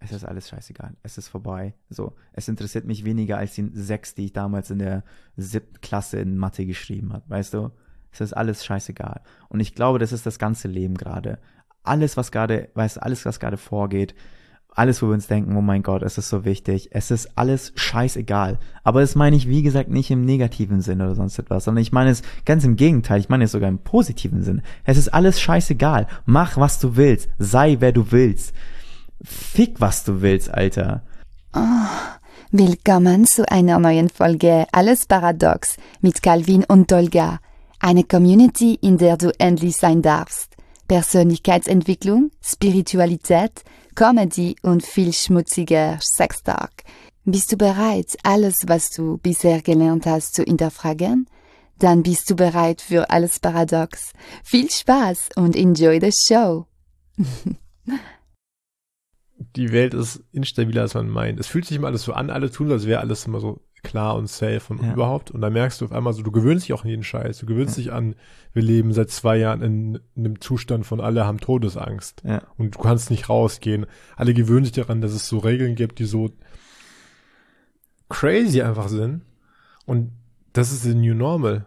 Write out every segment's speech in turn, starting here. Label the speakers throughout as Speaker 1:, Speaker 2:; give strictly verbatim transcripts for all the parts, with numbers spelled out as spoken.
Speaker 1: es ist alles scheißegal. Es ist vorbei. So, es interessiert mich weniger als die sechs, die ich damals in der siebten Klasse in Mathe geschrieben habe. Weißt du? Es ist alles scheißegal. Und ich glaube, das ist das ganze Leben gerade. Alles, was gerade, weißt du, alles, was gerade vorgeht, alles, wo wir uns denken, oh mein Gott, es ist so wichtig, es ist alles scheißegal. Aber das meine ich, wie gesagt, nicht im negativen Sinn oder sonst etwas, sondern ich meine es ganz im Gegenteil, ich meine es sogar im positiven Sinn. Es ist alles scheißegal. Mach, was du willst. Sei, wer du willst. Fick, was du willst, Alter.
Speaker 2: Oh, willkommen zu einer neuen Folge Alles Paradox mit Calvin und Tolga. Eine Community, in der du endlich sein darfst. Persönlichkeitsentwicklung, Spiritualität, Comedy und viel schmutziger Sextalk. Bist du bereit, alles, was du bisher gelernt hast, zu hinterfragen? Dann bist du bereit für Alles Paradox. Viel Spaß und enjoy the show.
Speaker 3: Die Welt ist instabiler, als man meint. Es fühlt sich immer alles so an, alle tun, als wäre alles immer so klar und safe und
Speaker 1: Ja.
Speaker 3: überhaupt. Und dann merkst du auf einmal so, du gewöhnst dich auch an jeden Scheiß. Du gewöhnst
Speaker 1: Ja.
Speaker 3: dich an, wir leben seit zwei Jahren in, in einem Zustand von alle haben Todesangst.
Speaker 1: Ja.
Speaker 3: Und du kannst nicht rausgehen. Alle gewöhnen sich daran, dass es so Regeln gibt, die so crazy einfach sind. Und das ist the new normal.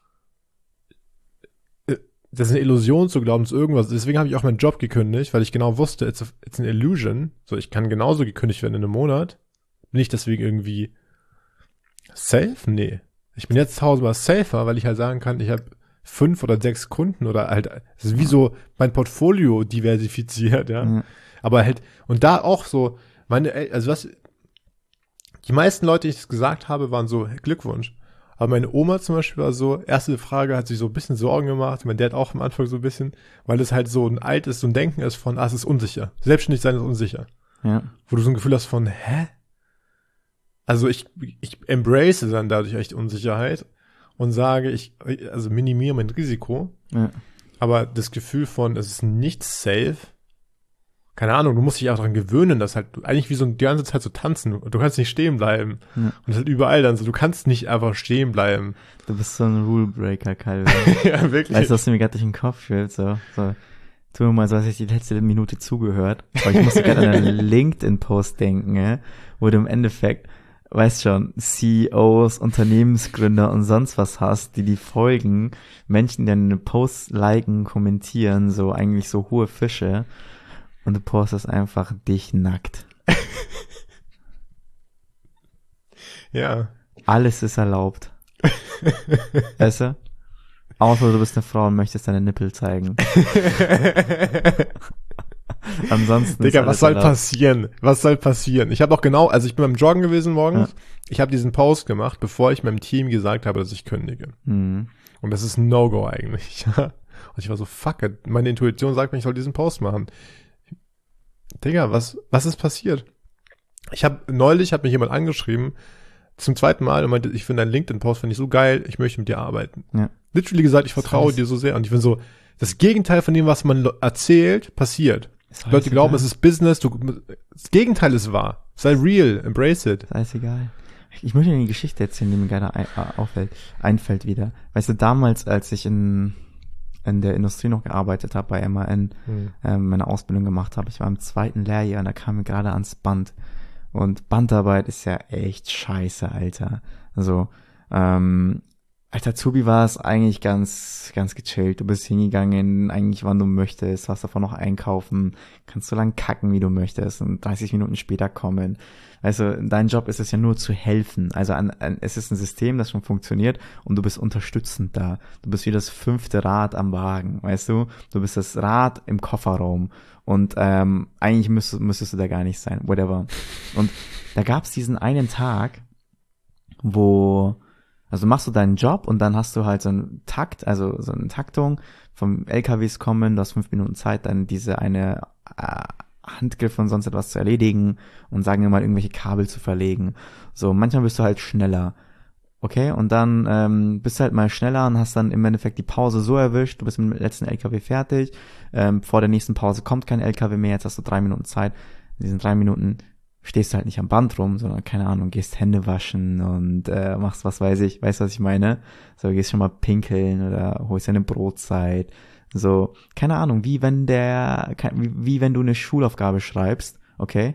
Speaker 3: Das ist eine Illusion zu glauben, zu irgendwas. Deswegen habe ich auch meinen Job gekündigt, weil ich genau wusste, it's, a, it's an illusion. So, ich kann genauso gekündigt werden in einem Monat. Bin ich deswegen irgendwie safe? Nee. Ich bin jetzt tausendmal safer, weil ich halt sagen kann, ich habe fünf oder sechs Kunden oder halt, es ist wie so mein Portfolio diversifiziert, ja.
Speaker 1: Mhm.
Speaker 3: Aber halt, und da auch so, meine, El- also was, die meisten Leute, die ich das gesagt habe, waren so, Glückwunsch. Aber meine Oma zum Beispiel war so, erste Frage hat sich so ein bisschen Sorgen gemacht, mein Dad auch am Anfang so ein bisschen, weil es halt so ein altes, so ein Denken ist von, ah, es ist unsicher. Selbstständig sein ist unsicher.
Speaker 1: Ja.
Speaker 3: Wo du so ein Gefühl hast von, hä? Also ich, ich embrace dann dadurch echt Unsicherheit und sage, ich, also minimiere mein Risiko,
Speaker 1: Ja.
Speaker 3: aber das Gefühl von, es ist nicht safe, keine Ahnung, du musst dich auch daran gewöhnen, dass halt, du eigentlich wie so die ganze Zeit so tanzen, du kannst nicht stehen bleiben.
Speaker 1: Ja.
Speaker 3: Und das ist halt überall dann so, du kannst nicht einfach stehen bleiben.
Speaker 1: Du bist so ein Rulebreaker, Calvin.
Speaker 3: Ja, wirklich.
Speaker 1: Weißt du, was du mir gerade durch den Kopf fühlst? So, so. Tu mir mal so, als hätte ich die letzte Minute zugehört. Aber ich musste gerade an einen LinkedIn-Post denken, ja, wo du im Endeffekt, weißt schon, C E Os, Unternehmensgründer und sonst was hast, die die folgen, Menschen, die deine Posts liken, kommentieren, so eigentlich so hohe Fische. Und du postest einfach dich nackt.
Speaker 3: Ja.
Speaker 1: Alles ist erlaubt. Weißt du? Außer du bist eine Frau und möchtest deine Nippel zeigen. Ansonsten
Speaker 3: Digga,
Speaker 1: ist
Speaker 3: was
Speaker 1: alles
Speaker 3: soll
Speaker 1: erlaubt.
Speaker 3: passieren? Was soll passieren? Ich habe auch genau, also ich bin beim Joggen gewesen morgens.
Speaker 1: Ja.
Speaker 3: Ich habe diesen Post gemacht, bevor ich meinem Team gesagt habe, dass ich kündige.
Speaker 1: Mhm.
Speaker 3: Und das ist ein No-Go eigentlich. Und ich war so, fuck it. Meine Intuition sagt mir, ich soll diesen Post machen. Digga, was, was ist passiert? Ich habe neulich hat mich jemand angeschrieben, zum zweiten Mal und meinte, ich finde deinen LinkedIn-Post finde ich so geil, ich möchte mit dir arbeiten.
Speaker 1: Ja.
Speaker 3: Literally gesagt, ich vertraue
Speaker 1: heißt-
Speaker 3: dir so sehr. Und ich bin so, das Gegenteil von dem, was man lo- erzählt, passiert.
Speaker 1: Ist
Speaker 3: Leute
Speaker 1: alles
Speaker 3: glauben,
Speaker 1: egal.
Speaker 3: es ist Business, du, das Gegenteil ist wahr. Sei real, embrace it.
Speaker 1: Ist alles egal. Ich möchte dir eine Geschichte erzählen, die mir gerade ein, äh, auffällt, einfällt wieder. Weißt du, damals, als ich in, in der Industrie noch gearbeitet habe, bei M A N,
Speaker 3: Hm.
Speaker 1: ähm, meine Ausbildung gemacht habe, ich war im zweiten Lehrjahr und da kam mir gerade ans Band. Und Bandarbeit ist ja echt scheiße, Alter. Also, ähm, als Azubi war es eigentlich ganz, ganz gechillt. Du bist hingegangen, eigentlich wann du möchtest, was davon noch einkaufen, kannst so lang kacken, wie du möchtest und dreißig Minuten später kommen. Also, dein Job ist es ja nur zu helfen. Also, an, an, es ist ein System, das schon funktioniert und du bist unterstützend da. Du bist wie das fünfte Rad am Wagen, weißt du? Du bist das Rad im Kofferraum und ähm, eigentlich müsstest, müsstest du da gar nicht sein, whatever. Und da gab's diesen einen Tag, wo Also machst du deinen Job und dann hast du halt so einen Takt, also so eine Taktung vom L K Ws kommen, du hast fünf Minuten Zeit, dann diese eine äh, Handgriff und sonst etwas zu erledigen und sagen wir mal irgendwelche Kabel zu verlegen. So, manchmal bist du halt schneller. Okay, und dann ähm, bist du halt mal schneller und hast dann im Endeffekt die Pause so erwischt, du bist mit dem letzten L K W fertig, ähm, vor der nächsten Pause kommt kein L K W mehr, jetzt hast du drei Minuten Zeit. In diesen drei Minuten stehst du halt nicht am Band rum, sondern, keine Ahnung, gehst Hände waschen und äh, machst was weiß ich, weißt du, was ich meine? So, gehst schon mal pinkeln oder holst dir eine Brotzeit. So, keine Ahnung, wie wenn der, wie, wie wenn du eine Schulaufgabe schreibst, okay?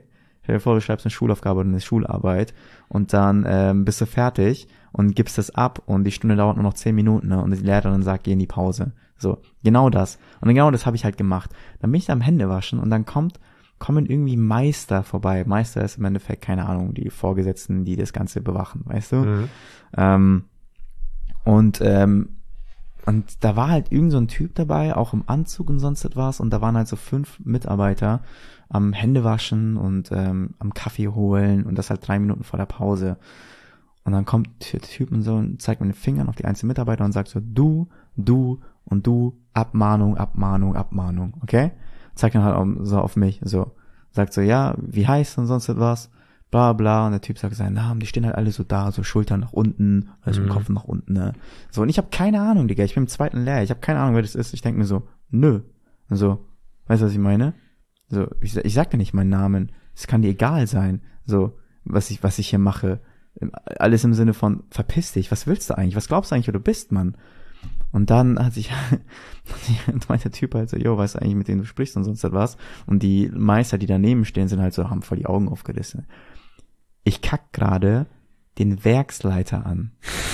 Speaker 1: Stell dir vor, du schreibst eine Schulaufgabe oder eine Schularbeit und dann ähm, bist du fertig und gibst das ab und die Stunde dauert nur noch zehn Minuten, ne? Und die Lehrerin sagt, geh in die Pause. So, genau das. Und genau das habe ich halt gemacht. Dann bin ich da am Händewaschen und dann kommt, kommen irgendwie Meister vorbei. Meister ist im Endeffekt, keine Ahnung, die Vorgesetzten, die das Ganze bewachen, weißt du?
Speaker 3: Mhm.
Speaker 1: Ähm, und, ähm, und da war halt irgend so ein Typ dabei, auch im Anzug und sonst etwas. Und da waren halt so fünf Mitarbeiter am Händewaschen und ähm, am Kaffee holen und das halt drei Minuten vor der Pause. Und dann kommt der Typ und so und zeigt mit den Fingern auf die einzelnen Mitarbeiter und sagt so, du, du und du, Abmahnung, Abmahnung, Abmahnung, okay? Zeigt dann halt auch so auf mich, so. Sagt so, ja, wie heißt und sonst etwas, bla bla. Und der Typ sagt seinen Namen, die stehen halt alle so da, so Schultern nach unten, also
Speaker 3: Mhm.
Speaker 1: im Kopf nach unten, ne? So, und ich habe keine Ahnung, Digga, ich bin im zweiten Lehrjahr, ich habe keine Ahnung, wer das ist. Ich denke mir so, nö. Und so, weißt du, was ich meine? So, ich, ich sag dir nicht meinen Namen. Es kann dir egal sein, so, was ich, was ich hier mache. Alles im Sinne von, verpiss dich, was willst du eigentlich? Was glaubst du eigentlich, wer du bist, Mann? Und dann hat sich, meint der Typ halt so, jo, weißt du eigentlich, mit denen du sprichst und sonst was? Und die Meister, die daneben stehen, sind halt so, haben voll die Augen aufgerissen. Ich kack gerade den Werksleiter an.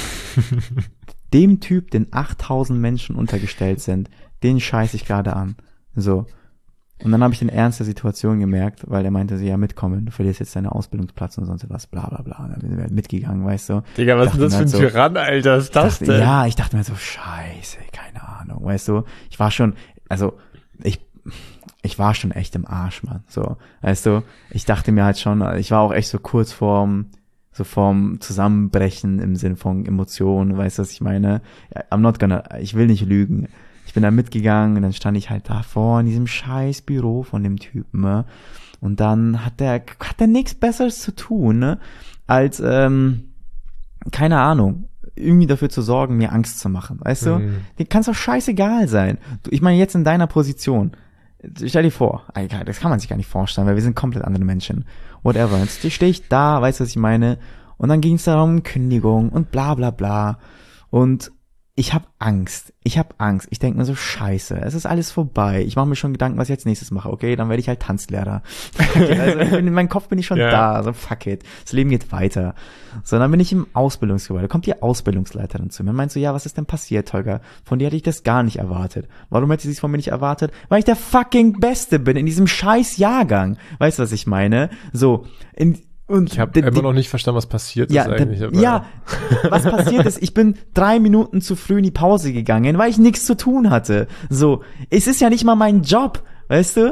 Speaker 1: Dem Typ, den achttausend Menschen untergestellt sind, den scheiß ich gerade an. So. Und dann habe ich den Ernst der Situation gemerkt, weil er meinte so, ja, mitkommen, du verlierst jetzt deinen Ausbildungsplatz und sonst was, bla bla bla. Und dann bin ich halt mitgegangen, weißt du.
Speaker 3: Digga, was ist denn das für ein
Speaker 1: halt so,
Speaker 3: Tyrann, Alter? Was ist das
Speaker 1: dachte,
Speaker 3: denn?
Speaker 1: ja, ich dachte mir so, scheiße, keine Ahnung, weißt du. Ich war schon, also, ich, ich war schon echt im Arsch, Mann, so, weißt du. Ich dachte mir halt schon, ich war auch echt so kurz vorm, so vorm Zusammenbrechen im Sinn von Emotionen, weißt du, was ich meine? I'm not gonna, ich will nicht lügen. Ich bin da mitgegangen und dann stand ich halt davor in diesem scheiß Büro von dem Typen, ne? Und dann hat der, hat der nichts Besseres zu tun, ne? Als, ähm, keine Ahnung, irgendwie dafür zu sorgen, mir Angst zu machen, weißt du?
Speaker 3: Mhm.
Speaker 1: Dir kann's doch scheißegal sein. Du, ich meine, jetzt in deiner Position, stell dir vor, das kann man sich gar nicht vorstellen, weil wir sind komplett andere Menschen. Whatever. Jetzt stehe ich da, weißt du, was ich meine? Und dann ging's darum, Kündigung und bla bla bla. Und ich habe Angst. Ich habe Angst. Ich denke mir so, scheiße, es ist alles vorbei. Ich mache mir schon Gedanken, was ich als nächstes mache. Okay, dann werde ich halt Tanzlehrer. Okay, also in meinem Kopf bin ich schon
Speaker 3: Ja.
Speaker 1: da. Also fuck it. Das Leben geht weiter. So, dann bin ich im Ausbildungsgebäude. Kommt die Ausbildungsleiterin zu mir und meint so, ja, was ist denn passiert, Holger? Von dir hätte ich das gar nicht erwartet. Warum hätte sie es von mir nicht erwartet? Weil ich der fucking Beste bin in diesem scheiß Jahrgang. Weißt du, was ich meine? So, in Und
Speaker 3: Ich habe
Speaker 1: die-
Speaker 3: immer
Speaker 1: die-
Speaker 3: noch nicht verstanden, was passiert
Speaker 1: ja,
Speaker 3: ist eigentlich.
Speaker 1: da,
Speaker 3: aber-
Speaker 1: ja, was passiert ist, ich bin drei Minuten zu früh in die Pause gegangen, weil ich nichts zu tun hatte. So, es ist ja nicht mal mein Job, weißt du?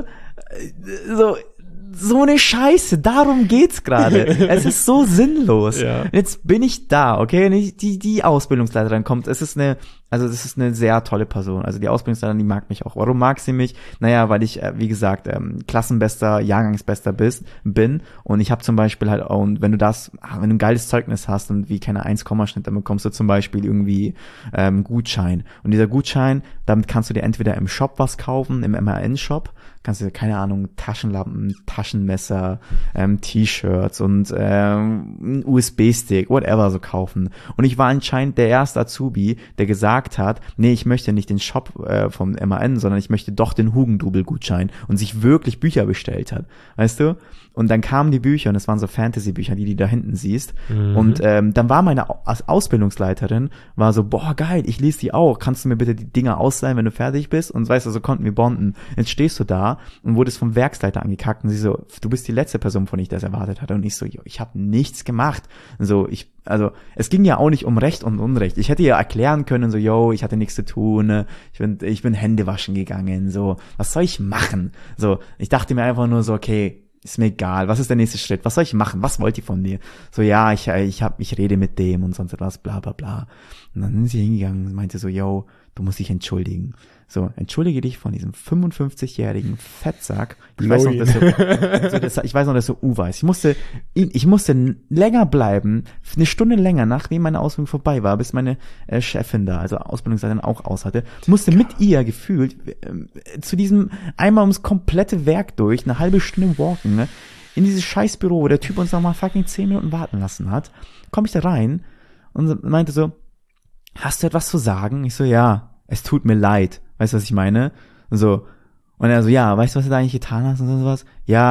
Speaker 1: So, so eine Scheiße, darum geht's gerade. Es ist so sinnlos.
Speaker 3: Ja.
Speaker 1: Jetzt bin ich da, okay? Und ich, die, die Ausbildungsleiterin kommt, es ist eine, also das ist eine sehr tolle Person. Also die Ausbildungsleiterin, die mag mich auch. Warum mag sie mich? Naja, weil ich, äh, wie gesagt, ähm, Klassenbester, Jahrgangsbester bist, bin. Und ich habe zum Beispiel halt, auch, und wenn du das, wenn du ein geiles Zeugnis hast und wie keine eins Schnitt, dann bekommst du zum Beispiel irgendwie ähm, Gutschein. Und dieser Gutschein, damit kannst du dir entweder im Shop was kaufen, im M A N-Shop, kannst du dir, keine Ahnung, Taschenlampen, Taschenmesser, ähm, T-Shirts und ähm, einen U S B-Stick, whatever so kaufen. Und ich war anscheinend der erste Azubi, der gesagt hat, nee, ich möchte nicht den Shop äh, vom M A N, sondern ich möchte doch den Hugendubel-Gutschein und sich wirklich Bücher bestellt hat, weißt du? Und dann kamen die Bücher und es waren so Fantasy-Bücher, die du da hinten siehst.
Speaker 3: Mhm.
Speaker 1: Und ähm, dann war meine Au- als Ausbildungsleiterin, war so, boah, geil, ich lese die auch. Kannst du mir bitte die Dinger ausleihen, wenn du fertig bist? Und weißt du, so konnten wir bonden. Jetzt stehst du da und wurdest vom Werksleiter angekackt und sie so, du bist die letzte Person, von der ich das erwartet hatte. Und ich so, yo, ich habe nichts gemacht. So, ich, also, es ging ja auch nicht um Recht und Unrecht. Ich hätte ja erklären können, so, yo, ich hatte nichts zu tun, ne? ich bin, ich bin Hände waschen gegangen, so, was soll ich machen? So, ich dachte mir einfach nur so, okay, ist mir egal, was ist der nächste Schritt, was soll ich machen, was wollt ihr von mir? So, ja, ich, ich hab, ich rede mit dem und sonst etwas, bla, bla, bla. Und dann ist sie hingegangen und meinte so, yo, du musst dich entschuldigen. So, entschuldige dich von diesem fünfundfünfzigjährigen Fettsack. Ich weiß noch, dass er, so, dass, ich weiß noch, dass er U weiß. Ich musste, ich musste länger bleiben, eine Stunde länger, nachdem meine Ausbildung vorbei war, bis meine äh, Chefin da, also Ausbildungsleiterin auch aus hatte, musste mit ihr gefühlt äh, zu diesem einmal ums komplette Werk durch, eine halbe Stunde walken, ne, in dieses Scheißbüro, wo der Typ uns noch mal fucking zehn Minuten warten lassen hat. Komm ich da rein und meinte so, hast du etwas zu sagen? Ich so, ja, es tut mir leid. Weißt du, was ich meine? So. Und er so, ja, weißt du, was du da eigentlich getan hast und sowas? Ja,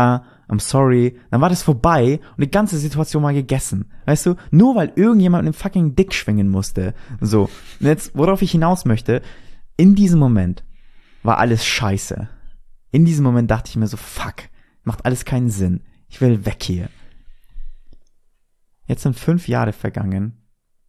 Speaker 1: I'm sorry, dann war das vorbei und die ganze Situation war gegessen. Weißt du, nur weil irgendjemand mit dem fucking Dick schwingen musste. So, und jetzt, worauf ich hinaus möchte, in diesem Moment war alles scheiße. In diesem Moment dachte ich mir so, fuck, macht alles keinen Sinn. Ich will weg hier. Jetzt sind fünf Jahre vergangen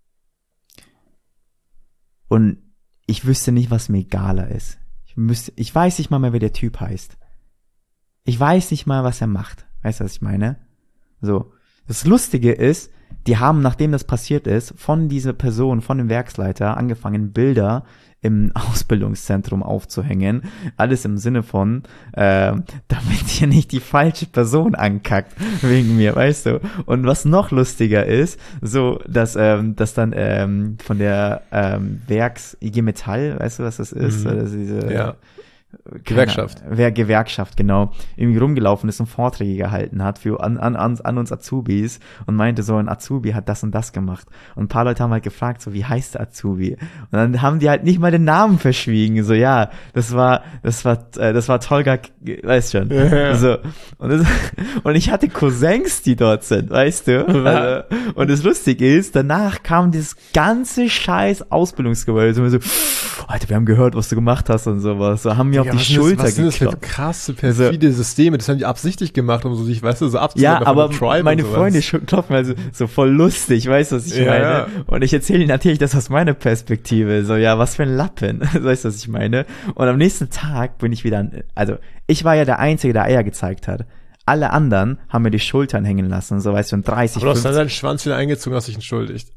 Speaker 1: und ich wüsste nicht, was mir egaler ist. Ich müsste, ich weiß nicht mal mehr, wie der Typ heißt. Ich weiß nicht mal, was er macht. Weißt du, was ich meine? So. Das Lustige ist, die haben, nachdem das passiert ist, von dieser Person, von dem Werksleiter, angefangen, Bilder im Ausbildungszentrum aufzuhängen. Alles im Sinne von, äh, damit hier nicht die falsche Person ankackt wegen mir, weißt du. Und was noch lustiger ist, so, dass, ähm, dass dann ähm, von der ähm, Werks I G Metall, weißt du, was das ist?
Speaker 3: Mhm.
Speaker 1: Also diese,
Speaker 3: ja. Gewerkschaft.
Speaker 1: Wer Gewerkschaft, genau. Irgendwie rumgelaufen ist und Vorträge gehalten hat für an, an, an uns Azubis und meinte so, ein Azubi hat das und das gemacht. Und ein paar Leute haben halt gefragt, so, wie heißt der Azubi? Und dann haben die halt nicht mal den Namen verschwiegen. So, ja, das war, das war, äh, das war Tolga, weißt schon. Ja, ja. So. Und, das, und ich hatte Cousins, die dort sind, weißt du? Also, und das Lustige ist, danach kam dieses ganze scheiß Ausbildungsgebäude. So, so, Alter, wir haben gehört, was du gemacht hast und sowas. So, haben mir auf die Schulter
Speaker 3: was sind das
Speaker 1: geklopft.
Speaker 3: für krasse, perfide Systeme? Das haben die absichtlich gemacht, um so sich, weißt du, so abzunehmen.
Speaker 1: Ja, aber meine Freunde klopfen also so voll lustig, weißt du, was ich
Speaker 3: ja,
Speaker 1: meine?
Speaker 3: Ja.
Speaker 1: Und ich erzähle ihnen natürlich das aus meiner Perspektive. So, ja, was für ein Lappen. Weißt du, was ich meine? Und am nächsten Tag bin ich wieder, an, also ich war ja der Einzige, der Eier gezeigt hat. Alle anderen haben mir die Schultern hängen lassen, so, weißt du, und dreißig,
Speaker 3: aber du hast dann deinen Schwanz wieder eingezogen, hast dich entschuldigt.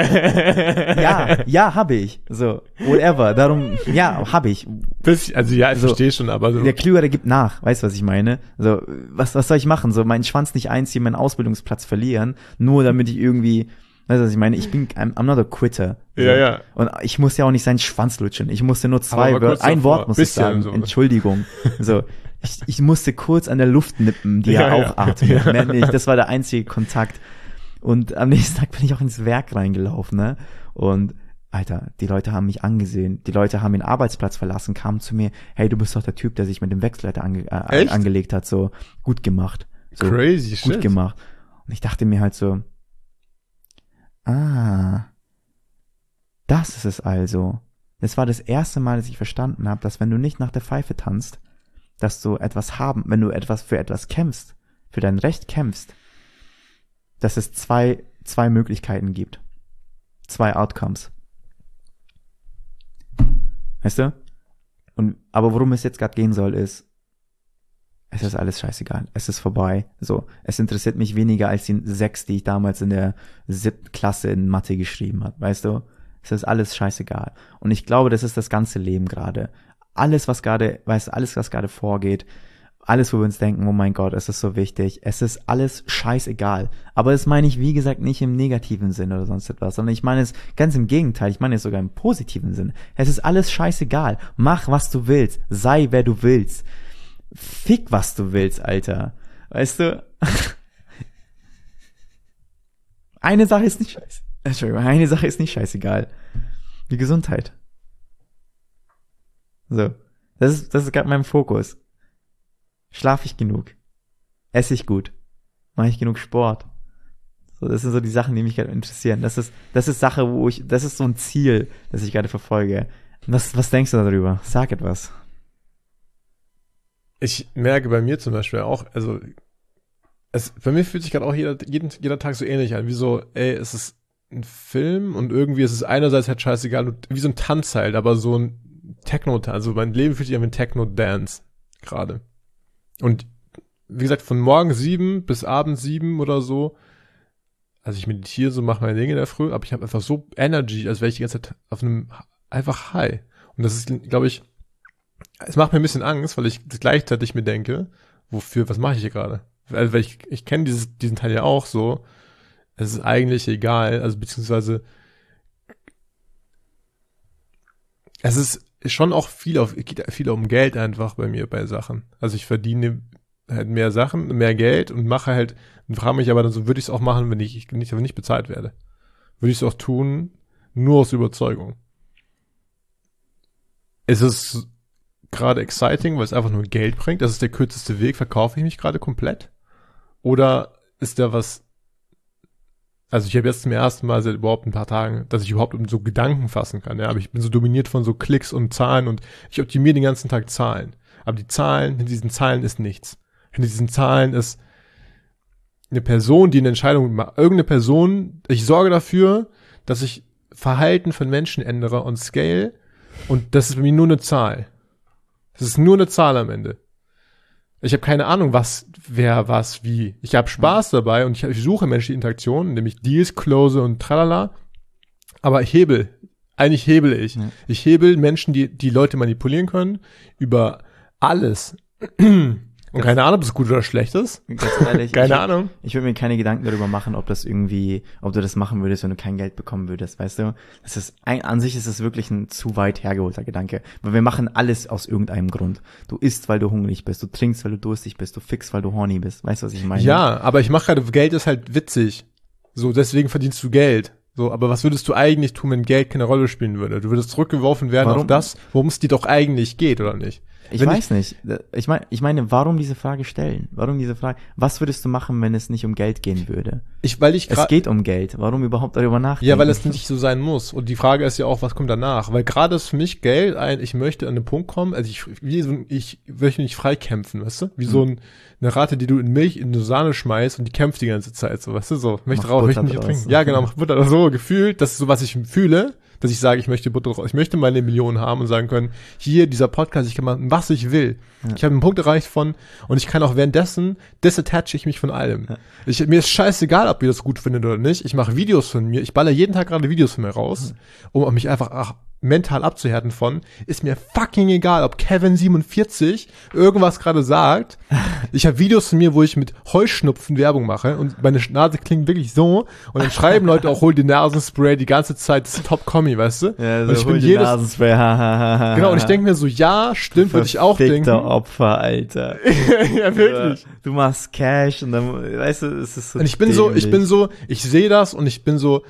Speaker 1: Ja, ja, habe ich. So, whatever. Darum, ja, habe ich.
Speaker 3: Das, also ja, ich so, verstehe schon, aber so.
Speaker 1: Der Klügere gibt nach, weißt du, was ich meine? So, was, was soll ich machen? So, meinen Schwanz nicht einziehen, meinen Ausbildungsplatz verlieren, nur damit ich irgendwie, weißt du, was ich meine? Ich bin, I'm, I'm not a quitter. So.
Speaker 3: Ja, ja.
Speaker 1: Und ich muss ja auch nicht seinen Schwanz lutschen. Ich musste nur zwei Wörter, ein Wort muss ich sagen. So. Entschuldigung. So. Ich, ich musste kurz an der Luft nippen, die ja, er auch ja. atmet. Ja. Mehr nicht. Das war der einzige Kontakt. Und am nächsten Tag bin ich auch ins Werk reingelaufen, ne? Und, Alter, die Leute haben mich angesehen. Die Leute haben den Arbeitsplatz verlassen, kamen zu mir, hey, du bist doch der Typ, der sich mit dem Wechselleiter ange äh, angelegt hat. So, gut gemacht. So,
Speaker 3: crazy shit.
Speaker 1: Gut gemacht. Und ich dachte mir halt so, ah, das ist es also. Das war das erste Mal, dass ich verstanden habe, dass wenn du nicht nach der Pfeife tanzt, dass du etwas haben, wenn du etwas für etwas kämpfst, für dein Recht kämpfst, dass es zwei, zwei Möglichkeiten gibt. Zwei Outcomes. Weißt du? Und, aber worum es jetzt gerade gehen soll, ist, es ist alles scheißegal. Es ist vorbei. So. Es interessiert mich weniger als die sechs, die ich damals in der siebten Klasse in Mathe geschrieben habe. Weißt du? Es ist alles scheißegal. Und ich glaube, das ist das ganze Leben gerade. Alles, was gerade, weißt du, alles, was gerade vorgeht, alles, wo wir uns denken, oh mein Gott, es ist so wichtig, es ist alles scheißegal. Aber das meine ich, wie gesagt, nicht im negativen Sinn oder sonst etwas, sondern ich meine es ganz im Gegenteil, ich meine es sogar im positiven Sinn. Es ist alles scheißegal. Mach, was du willst. Sei, wer du willst. Fick, was du willst, Alter. Weißt du? Eine Sache ist nicht scheiße. Entschuldigung, eine Sache ist nicht scheißegal. Die Gesundheit. So, das ist, das ist gerade mein Fokus. Schlafe ich genug? Esse ich gut? Mache ich genug Sport? So, das sind so die Sachen, die mich gerade interessieren. Das ist, das ist Sache, wo ich, das ist so ein Ziel, das ich gerade verfolge. Was, was denkst du darüber? Sag etwas.
Speaker 3: Ich merke bei mir zum Beispiel auch, also, es, bei mir fühlt sich gerade auch jeder, jeden, jeder Tag so ähnlich an, wie so, ey, es ist ein Film und irgendwie ist es einerseits halt scheißegal, wie so ein Tanz halt, aber so ein Techno, also mein Leben fühlt sich an wie ein Techno-Dance gerade. Und wie gesagt, von morgen sieben bis abends sieben oder so, also ich meditiere so, mache meine Dinge in der Früh, aber ich habe einfach so Energy, als wäre ich die ganze Zeit auf einem einfach High. Und das ist, glaube ich, es macht mir ein bisschen Angst, weil ich gleichzeitig mir denke, wofür, was mache ich hier gerade? Also, weil ich, ich kenne dieses, diesen Teil ja auch so, es ist eigentlich egal, also beziehungsweise es ist schon auch viel auf, geht viel um Geld einfach bei mir bei Sachen. Also ich verdiene halt mehr Sachen, mehr Geld und mache halt, und frage mich aber dann so, würde ich es auch machen, wenn ich nicht, wenn nicht bezahlt werde? Würde ich es auch tun, nur aus Überzeugung. Ist es gerade exciting, weil es einfach nur Geld bringt? Das ist der kürzeste Weg, verkaufe ich mich gerade komplett? Oder ist da was, also ich habe jetzt zum ersten Mal seit überhaupt ein paar Tagen, dass ich überhaupt so Gedanken fassen kann, ja, aber ich bin so dominiert von so Klicks und Zahlen und ich optimiere den ganzen Tag Zahlen. Aber die Zahlen, hinter diesen Zahlen ist nichts. Hinter diesen Zahlen ist eine Person, die eine Entscheidung macht, irgendeine Person, ich sorge dafür, dass ich Verhalten von Menschen ändere on Scale und das ist bei mir nur eine Zahl. Das ist nur eine Zahl am Ende. Ich habe keine Ahnung, was, wer, was, wie. Ich habe Spaß dabei und ich, ich suche menschliche Interaktionen, nämlich Deals, Close und tralala. Aber ich hebel. Eigentlich hebel ich. Ja. Ich hebel Menschen, die die Leute manipulieren können, über alles. Und ganz keine Ahnung, ob das gut oder schlecht ist.
Speaker 1: Ganz ehrlich.
Speaker 3: keine
Speaker 1: ich,
Speaker 3: Ahnung.
Speaker 1: Ich würde mir keine Gedanken darüber machen, ob das irgendwie, ob du das machen würdest, wenn du kein Geld bekommen würdest, weißt du? Das ist, ein, an sich ist es wirklich ein zu weit hergeholter Gedanke. Weil wir machen alles aus irgendeinem Grund. Du isst, weil du hungrig bist. Du trinkst, weil du durstig bist. Du fickst, weil du horny bist. Weißt du, was ich meine?
Speaker 3: Ja, aber ich mache gerade, Geld ist halt witzig. So, deswegen verdienst du Geld. So, aber was würdest du eigentlich tun, wenn Geld keine Rolle spielen würde? Du würdest zurückgeworfen werden
Speaker 1: Warum?
Speaker 3: auf das, worum es dir doch eigentlich geht, oder nicht?
Speaker 1: Ich
Speaker 3: Wenn
Speaker 1: weiß nicht. Ich meine, ich meine, warum diese Frage stellen? Warum diese Frage? Was würdest du machen, wenn es nicht um Geld gehen würde?
Speaker 3: Ich, weil ich
Speaker 1: Es geht um Geld. Warum überhaupt darüber nachdenken?
Speaker 3: Ja, weil es nicht so sein muss. Und die Frage ist ja auch, was kommt danach? Weil gerade ist für mich Geld ein, ich möchte an den Punkt kommen, also ich, wie so, ich möchte nicht freikämpfen, weißt du? Wie hm. so ein, eine Rate, die du in Milch, in eine Sahne schmeißt und die kämpft die ganze Zeit, so, weißt du, so. Möchte raus, möchte nicht trinken. Ja, genau, mach Butter oder so, gefühlt, das ist so, was ich fühle, dass ich sage, ich möchte Butter raus. Ich möchte meine Millionen haben und sagen können, hier, dieser Podcast, ich kann machen, was ich will. Ja. Ich habe einen Punkt erreicht von, und ich kann auch währenddessen, disattache ich mich von allem. Ja. Ich, mir ist scheißegal, ob ihr das gut findet oder nicht. Ich mache Videos von mir. Ich baller jeden Tag gerade Videos von mir raus, mhm. um mich einfach ach, mental abzuhärten von. Ist mir fucking egal, ob Kevin siebenundvierzig irgendwas gerade sagt. Ich habe Videos von mir, wo ich mit Heuschnupfen Werbung mache und meine Nase klingt wirklich so. Und dann schreiben Leute auch, hol die Nasenspray die ganze Zeit. Das ist Top-Kommi, weißt du?
Speaker 1: Ja, so
Speaker 3: und ich
Speaker 1: hol
Speaker 3: bin
Speaker 1: die
Speaker 3: jedes,
Speaker 1: Nasenspray.
Speaker 3: Genau, und ich denke mir so, ja, stimmt, würde ich auch denken.
Speaker 1: Opfer, Alter.
Speaker 3: Ja, wirklich.
Speaker 1: Du machst Cash und dann, weißt du, es ist so
Speaker 3: Und ich bin dämlich. so, ich bin so, ich sehe das und ich bin so,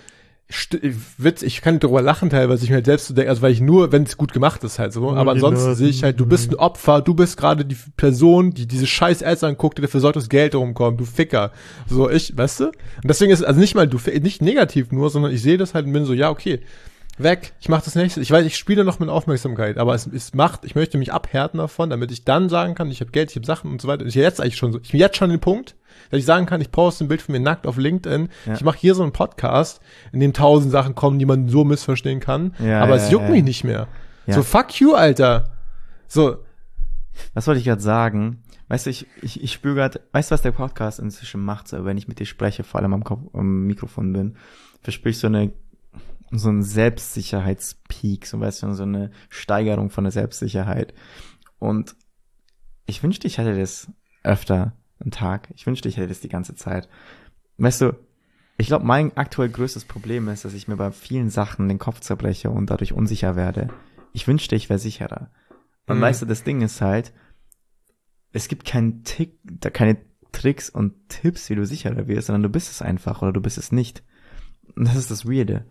Speaker 3: Witz, ich kann darüber lachen teilweise, ich mir halt selbst so denke, also weil ich nur, wenn es gut gemacht ist halt so, oh, aber ansonsten genau. sehe ich halt, du bist ein Opfer, du bist gerade die Person, die diese scheiß Ads anguckt, die dafür sorgt, dass Geld rumkommt, du Ficker. So, ich, weißt du? Und deswegen ist es also nicht mal, du, nicht negativ nur, sondern ich sehe das halt und bin so, ja, okay, weg, ich mach das nächste. Ich weiß, ich spiele noch mit Aufmerksamkeit, aber es, es macht, ich möchte mich abhärten davon, damit ich dann sagen kann, ich habe Geld, ich habe Sachen und so weiter. Ich jetzt eigentlich schon so, ich bin jetzt schon an den Punkt, dass ich sagen kann, ich poste ein Bild von mir nackt auf LinkedIn. Ja. Ich mache hier so einen Podcast, in dem tausend Sachen kommen, die man so missverstehen kann. Ja, aber ja, es juckt ja. mich nicht mehr. Ja. So, fuck you, Alter. So.
Speaker 1: Was wollte ich gerade sagen? Weißt du, ich, ich, ich spüre gerade, weißt du, was der Podcast inzwischen macht, so, wenn ich mit dir spreche, vor allem am, Kopf, am Mikrofon bin, verspüre ich so eine, so einen Selbstsicherheitspeak, so, weißt du, so eine Steigerung von der Selbstsicherheit. Und ich wünschte, ich hätte das öfter. Einen Tag. Ich wünschte, ich hätte das die ganze Zeit. Weißt du, ich glaube, mein aktuell größtes Problem ist, dass ich mir bei vielen Sachen den Kopf zerbreche und dadurch unsicher werde. Ich wünschte, ich wäre sicherer. Und mhm. weißt du, das Ding ist halt, es gibt keinen Tick, da keine Tricks und Tipps, wie du sicherer wirst, sondern du bist es einfach oder du bist es nicht. Und das ist das Weirde.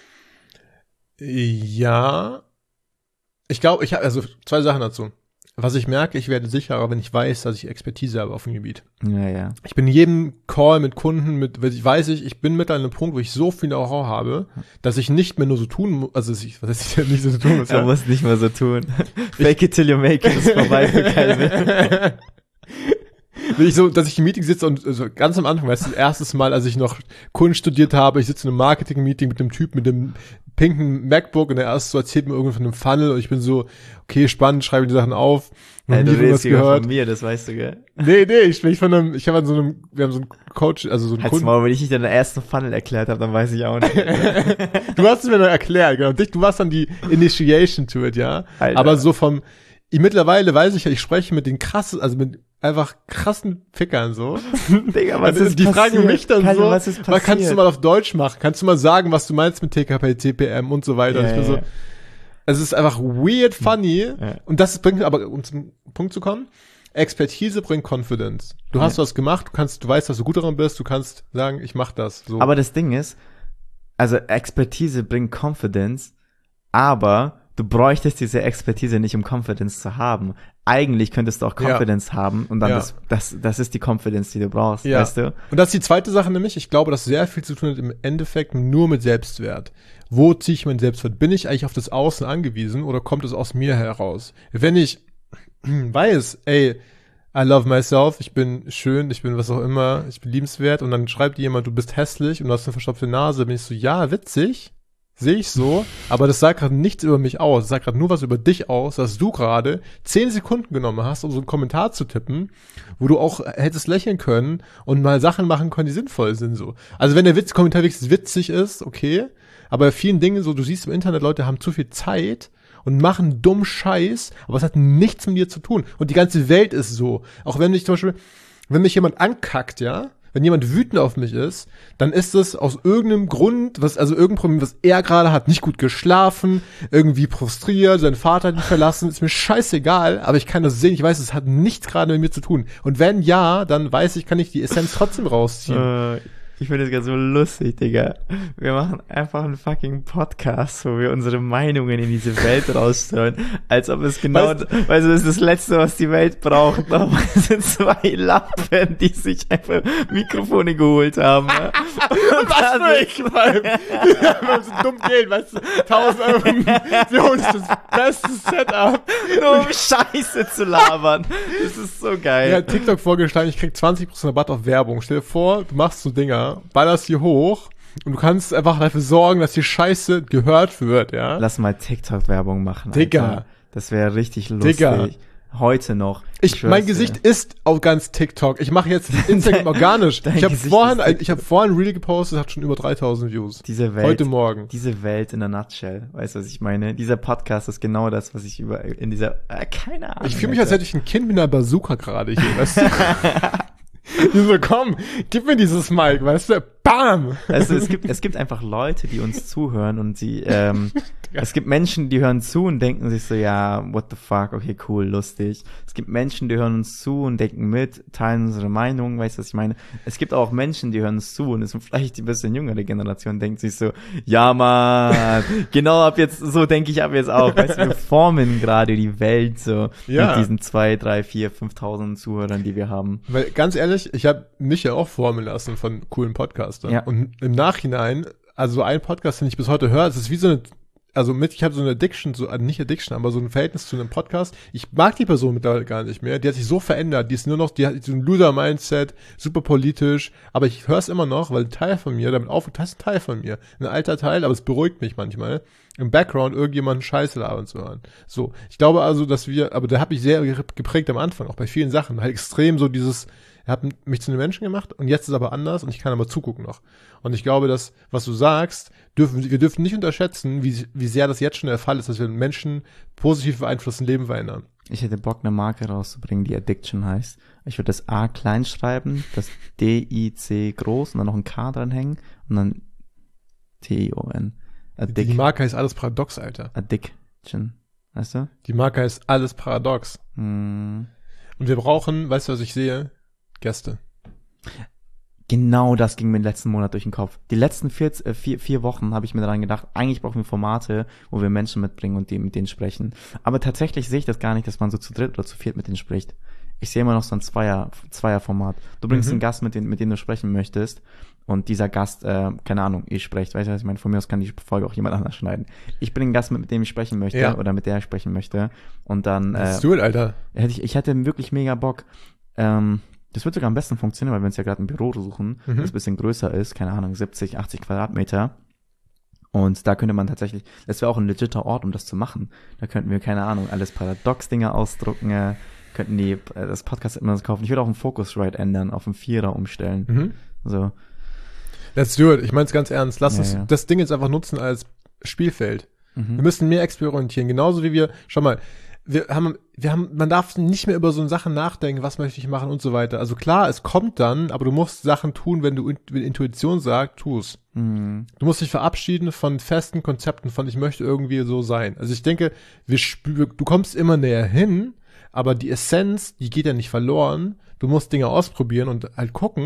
Speaker 3: Ja. Ich glaube, ich habe also zwei Sachen dazu. Was ich merke, ich werde sicherer, wenn ich weiß, dass ich Expertise habe auf dem Gebiet.
Speaker 1: Ja, ja.
Speaker 3: Ich bin in jedem Call mit Kunden, mit, weiß ich, ich bin mit an einem Punkt, wo ich so viel Know-how habe, dass ich nicht mehr nur so tun muss, also ich, was heißt ich nicht so tun muss.
Speaker 1: Er ja. muss nicht mehr so tun. Fake it till you make it ist vorbei für Calvin.
Speaker 3: Wenn ich so, dass ich im Meeting sitze und so ganz am Anfang, weißt du, das erste Mal, als ich noch Kunst studiert habe, ich sitze in einem Marketing-Meeting mit dem Typ mit dem pinken MacBook und der erste so erzählt mir irgendwas von einem Funnel und ich bin so, okay, spannend, schreibe die Sachen auf.
Speaker 1: Noch hey, nie du redest gehört von mir, das weißt du, gell?
Speaker 3: Nee, nee, ich spreche von einem, ich habe an so einem, wir haben so einen Coach, also so einen
Speaker 1: Halt's
Speaker 3: Kunden.
Speaker 1: Mal, wenn ich nicht den ersten Funnel erklärt habe, dann weiß ich auch nicht.
Speaker 3: Du hast es mir noch erklärt, genau. Du warst dann die Initiation to it, ja? Alter. Aber so vom, ich, mittlerweile weiß ich ja, ich spreche mit den krassen, also mit einfach krassen Fickern so.
Speaker 1: Digga, was
Speaker 3: also,
Speaker 1: ist
Speaker 3: die
Speaker 1: passiert?
Speaker 3: fragen mich dann
Speaker 1: Keine,
Speaker 3: so,
Speaker 1: was ist
Speaker 3: passiert? Kannst du mal auf Deutsch machen? Kannst du mal sagen, was du meinst mit T K P, T P M und so weiter?
Speaker 1: Ja,
Speaker 3: ich bin
Speaker 1: ja,
Speaker 3: so,
Speaker 1: ja.
Speaker 3: es ist einfach weird funny
Speaker 1: ja.
Speaker 3: und das bringt, aber um zum Punkt zu kommen, Expertise bringt Confidence. Du hast
Speaker 1: ja.
Speaker 3: was gemacht, du kannst, du weißt, dass du gut daran bist, du kannst sagen, ich mach das. So.
Speaker 1: Aber das Ding ist, also Expertise bringt Confidence, aber du bräuchtest diese Expertise nicht, um Confidence zu haben. Eigentlich könntest du auch Confidence ja. haben und dann
Speaker 3: ja.
Speaker 1: das, das, das ist die Confidence, die du brauchst,
Speaker 3: ja.
Speaker 1: weißt du?
Speaker 3: Und das ist die zweite Sache nämlich, ich glaube, dass sehr viel zu tun hat im Endeffekt nur mit Selbstwert. Wo ziehe ich meinen Selbstwert? Bin ich eigentlich auf das Außen angewiesen oder kommt es aus mir heraus? Wenn ich weiß, ey, I love myself, ich bin schön, ich bin was auch immer, ich bin liebenswert und dann schreibt jemand, du bist hässlich und du hast eine verstopfte Nase, bin ich so, ja, witzig, sehe ich so, aber das sagt gerade nichts über mich aus, das sagt gerade nur was über dich aus, dass du gerade zehn Sekunden genommen hast, um so einen Kommentar zu tippen, wo du auch hättest lächeln können und mal Sachen machen können, die sinnvoll sind, so. Also wenn der Witz Kommentar wirklich witzig ist, okay, aber bei vielen Dingen so, du siehst im Internet, Leute haben zu viel Zeit und machen dumm Scheiß, aber es hat nichts mit dir zu tun. Und die ganze Welt ist so. Auch wenn mich zum Beispiel, wenn mich jemand ankackt, ja, wenn jemand wütend auf mich ist, dann ist es aus irgendeinem Grund, was, also irgendein Problem, was er gerade hat, nicht gut geschlafen, irgendwie frustriert, sein Vater hat ihn verlassen, ist mir scheißegal, aber ich kann das sehen, ich weiß, es hat nichts gerade mit mir zu tun. Und wenn ja, dann weiß ich, kann ich die Essenz trotzdem rausziehen.
Speaker 1: Äh, ich finde es ganz so lustig, Digga. Wir machen einfach einen fucking Podcast, wo wir unsere Meinungen in diese Welt rausstreuen, als ob es genau, weißt, weißt du, das ist das Letzte, was die Welt braucht. Nochmal sind zwei Lappen, die sich einfach Mikrofone geholt haben. Ja?
Speaker 3: Was für ich, Mann. Wir haben so dumm Geld, weißt du, tausend Euro, wir holen uns das beste Setup.
Speaker 1: Nur um Scheiße zu labern. Das ist so geil.
Speaker 3: Ja, TikTok vorgeschlagen, ich krieg zwanzig Prozent Rabatt auf Werbung. Stell dir vor, du machst so Dinger, ballerst die hoch und du kannst einfach dafür sorgen, dass die Scheiße gehört wird, ja.
Speaker 1: Lass mal TikTok-Werbung machen,
Speaker 3: Digga.
Speaker 1: Alter. Das wäre richtig lustig.
Speaker 3: Digga.
Speaker 1: Heute noch.
Speaker 3: Ich, mein Gesicht dir. ist auch ganz TikTok. Ich mache jetzt Instagram organisch. Dein ich habe vorhin, ich habe vorhin ein Reel gepostet, hat schon über dreitausend Views.
Speaker 1: Diese Welt.
Speaker 3: Heute Morgen.
Speaker 1: Diese Welt in der Nutshell. Weißt du, was ich meine? Dieser Podcast ist genau das, was ich über, in dieser, äh, keine Ahnung.
Speaker 3: Ich fühle mich, als hätte ich ein Kind mit einer Bazooka gerade hier, weißt du? Die so, komm, gib mir dieses Mic, weißt du, bam!
Speaker 1: Also es gibt, es gibt einfach Leute, die uns zuhören und sie, ähm, ja. Es gibt Menschen, die hören zu und denken sich so, ja, what the fuck, okay, cool, lustig. Es gibt Menschen, die hören uns zu und denken mit, teilen unsere Meinung, weißt du, was ich meine? Es gibt auch Menschen, die hören uns zu und es sind vielleicht die bisschen jüngere Generation, denkt sich so, ja, man, genau ab jetzt, so denke ich ab jetzt auch, weißt du, wir formen gerade die Welt so ja. mit diesen zwei, drei, vier, fünftausend Zuhörern, die wir haben.
Speaker 3: Weil, ganz ehrlich, ich habe mich ja auch formen lassen von coolen Podcastern. Ja. Und im Nachhinein, also ein Podcast, den ich bis heute höre, es ist wie so eine, also mit, ich habe so eine Addiction, so nicht Addiction, aber so ein Verhältnis zu einem Podcast. Ich mag die Person mittlerweile gar nicht mehr. Die hat sich so verändert. Die ist nur noch, die hat so ein Loser-Mindset, super politisch. Aber ich höre es immer noch, weil ein Teil von mir damit aufgeht, das ist ein Teil von mir. Ein alter Teil, aber es beruhigt mich manchmal, im Background irgendjemanden Scheiße labern zu hören. So, ich glaube also, dass wir, aber da habe ich sehr geprägt am Anfang, auch bei vielen Sachen, halt extrem so dieses, er hat mich zu einem Menschen gemacht und jetzt ist es aber anders und ich kann aber zugucken noch. Und ich glaube, dass, was du sagst, dürfen, wir dürfen nicht unterschätzen, wie, wie sehr das jetzt schon der Fall ist, dass wir Menschen positiv beeinflussen, Leben verändern.
Speaker 1: Ich hätte Bock, eine Marke rauszubringen, die Addiction heißt. Ich würde das A klein schreiben, das D I C groß und dann noch ein K dranhängen und dann T I O N.
Speaker 3: Addic- die Marke heißt alles Paradox, Alter.
Speaker 1: Addiction, weißt du?
Speaker 3: Die Marke heißt alles Paradox.
Speaker 1: Hm.
Speaker 3: Und wir brauchen, weißt du, was ich sehe? Gäste.
Speaker 1: Genau das ging mir den letzten Monat durch den Kopf. Die letzten vier, äh, vier, vier Wochen habe ich mir daran gedacht, eigentlich brauchen wir Formate, wo wir Menschen mitbringen und die mit denen sprechen. Aber tatsächlich sehe ich das gar nicht, dass man so zu dritt oder zu viert mit denen spricht. Ich sehe immer noch so ein Zweier, Zweierformat. Du bringst mhm. einen Gast, mit dem, mit dem du sprechen möchtest. Und dieser Gast, äh, keine Ahnung, ihr sprecht, weißt du, was ich meine? Von mir aus kann die Folge auch jemand anders schneiden. Ich bin ein Gast, mit, mit dem ich sprechen möchte ja. oder mit der ich sprechen möchte. Und dann, äh,
Speaker 3: Let's do it, Alter.
Speaker 1: Hätte ich, ich hätte wirklich mega Bock. Ähm, das wird sogar am besten funktionieren, weil wir uns ja gerade ein Büro suchen, mhm. das ein bisschen größer ist, keine Ahnung, siebzig, achtzig Quadratmeter. Und da könnte man tatsächlich, das wäre auch ein legitter Ort, um das zu machen. Da könnten wir, keine Ahnung, alles Paradox-Dinger ausdrucken, äh, könnten die, äh, das Podcast immer kaufen. Ich würde auch einen Focusrite ändern, auf einen Vierer umstellen. Mhm. So.
Speaker 3: Let's do it. Ich meine es ganz ernst. Lass
Speaker 1: ja,
Speaker 3: uns
Speaker 1: ja.
Speaker 3: das Ding jetzt einfach nutzen als Spielfeld.
Speaker 1: Mhm.
Speaker 3: Wir müssen mehr experimentieren. Genauso wie wir, schau mal, wir haben, wir haben, man darf nicht mehr über so Sachen nachdenken, was möchte ich machen und so weiter. Also klar, es kommt dann, aber du musst Sachen tun, wenn du, wenn Intuition sagt, tu's.
Speaker 1: Mhm.
Speaker 3: Du musst dich verabschieden von festen Konzepten, von ich möchte irgendwie so sein. Also ich denke, wir spür, du kommst immer näher hin, aber die Essenz, die geht ja nicht verloren. Du musst Dinge ausprobieren und halt gucken,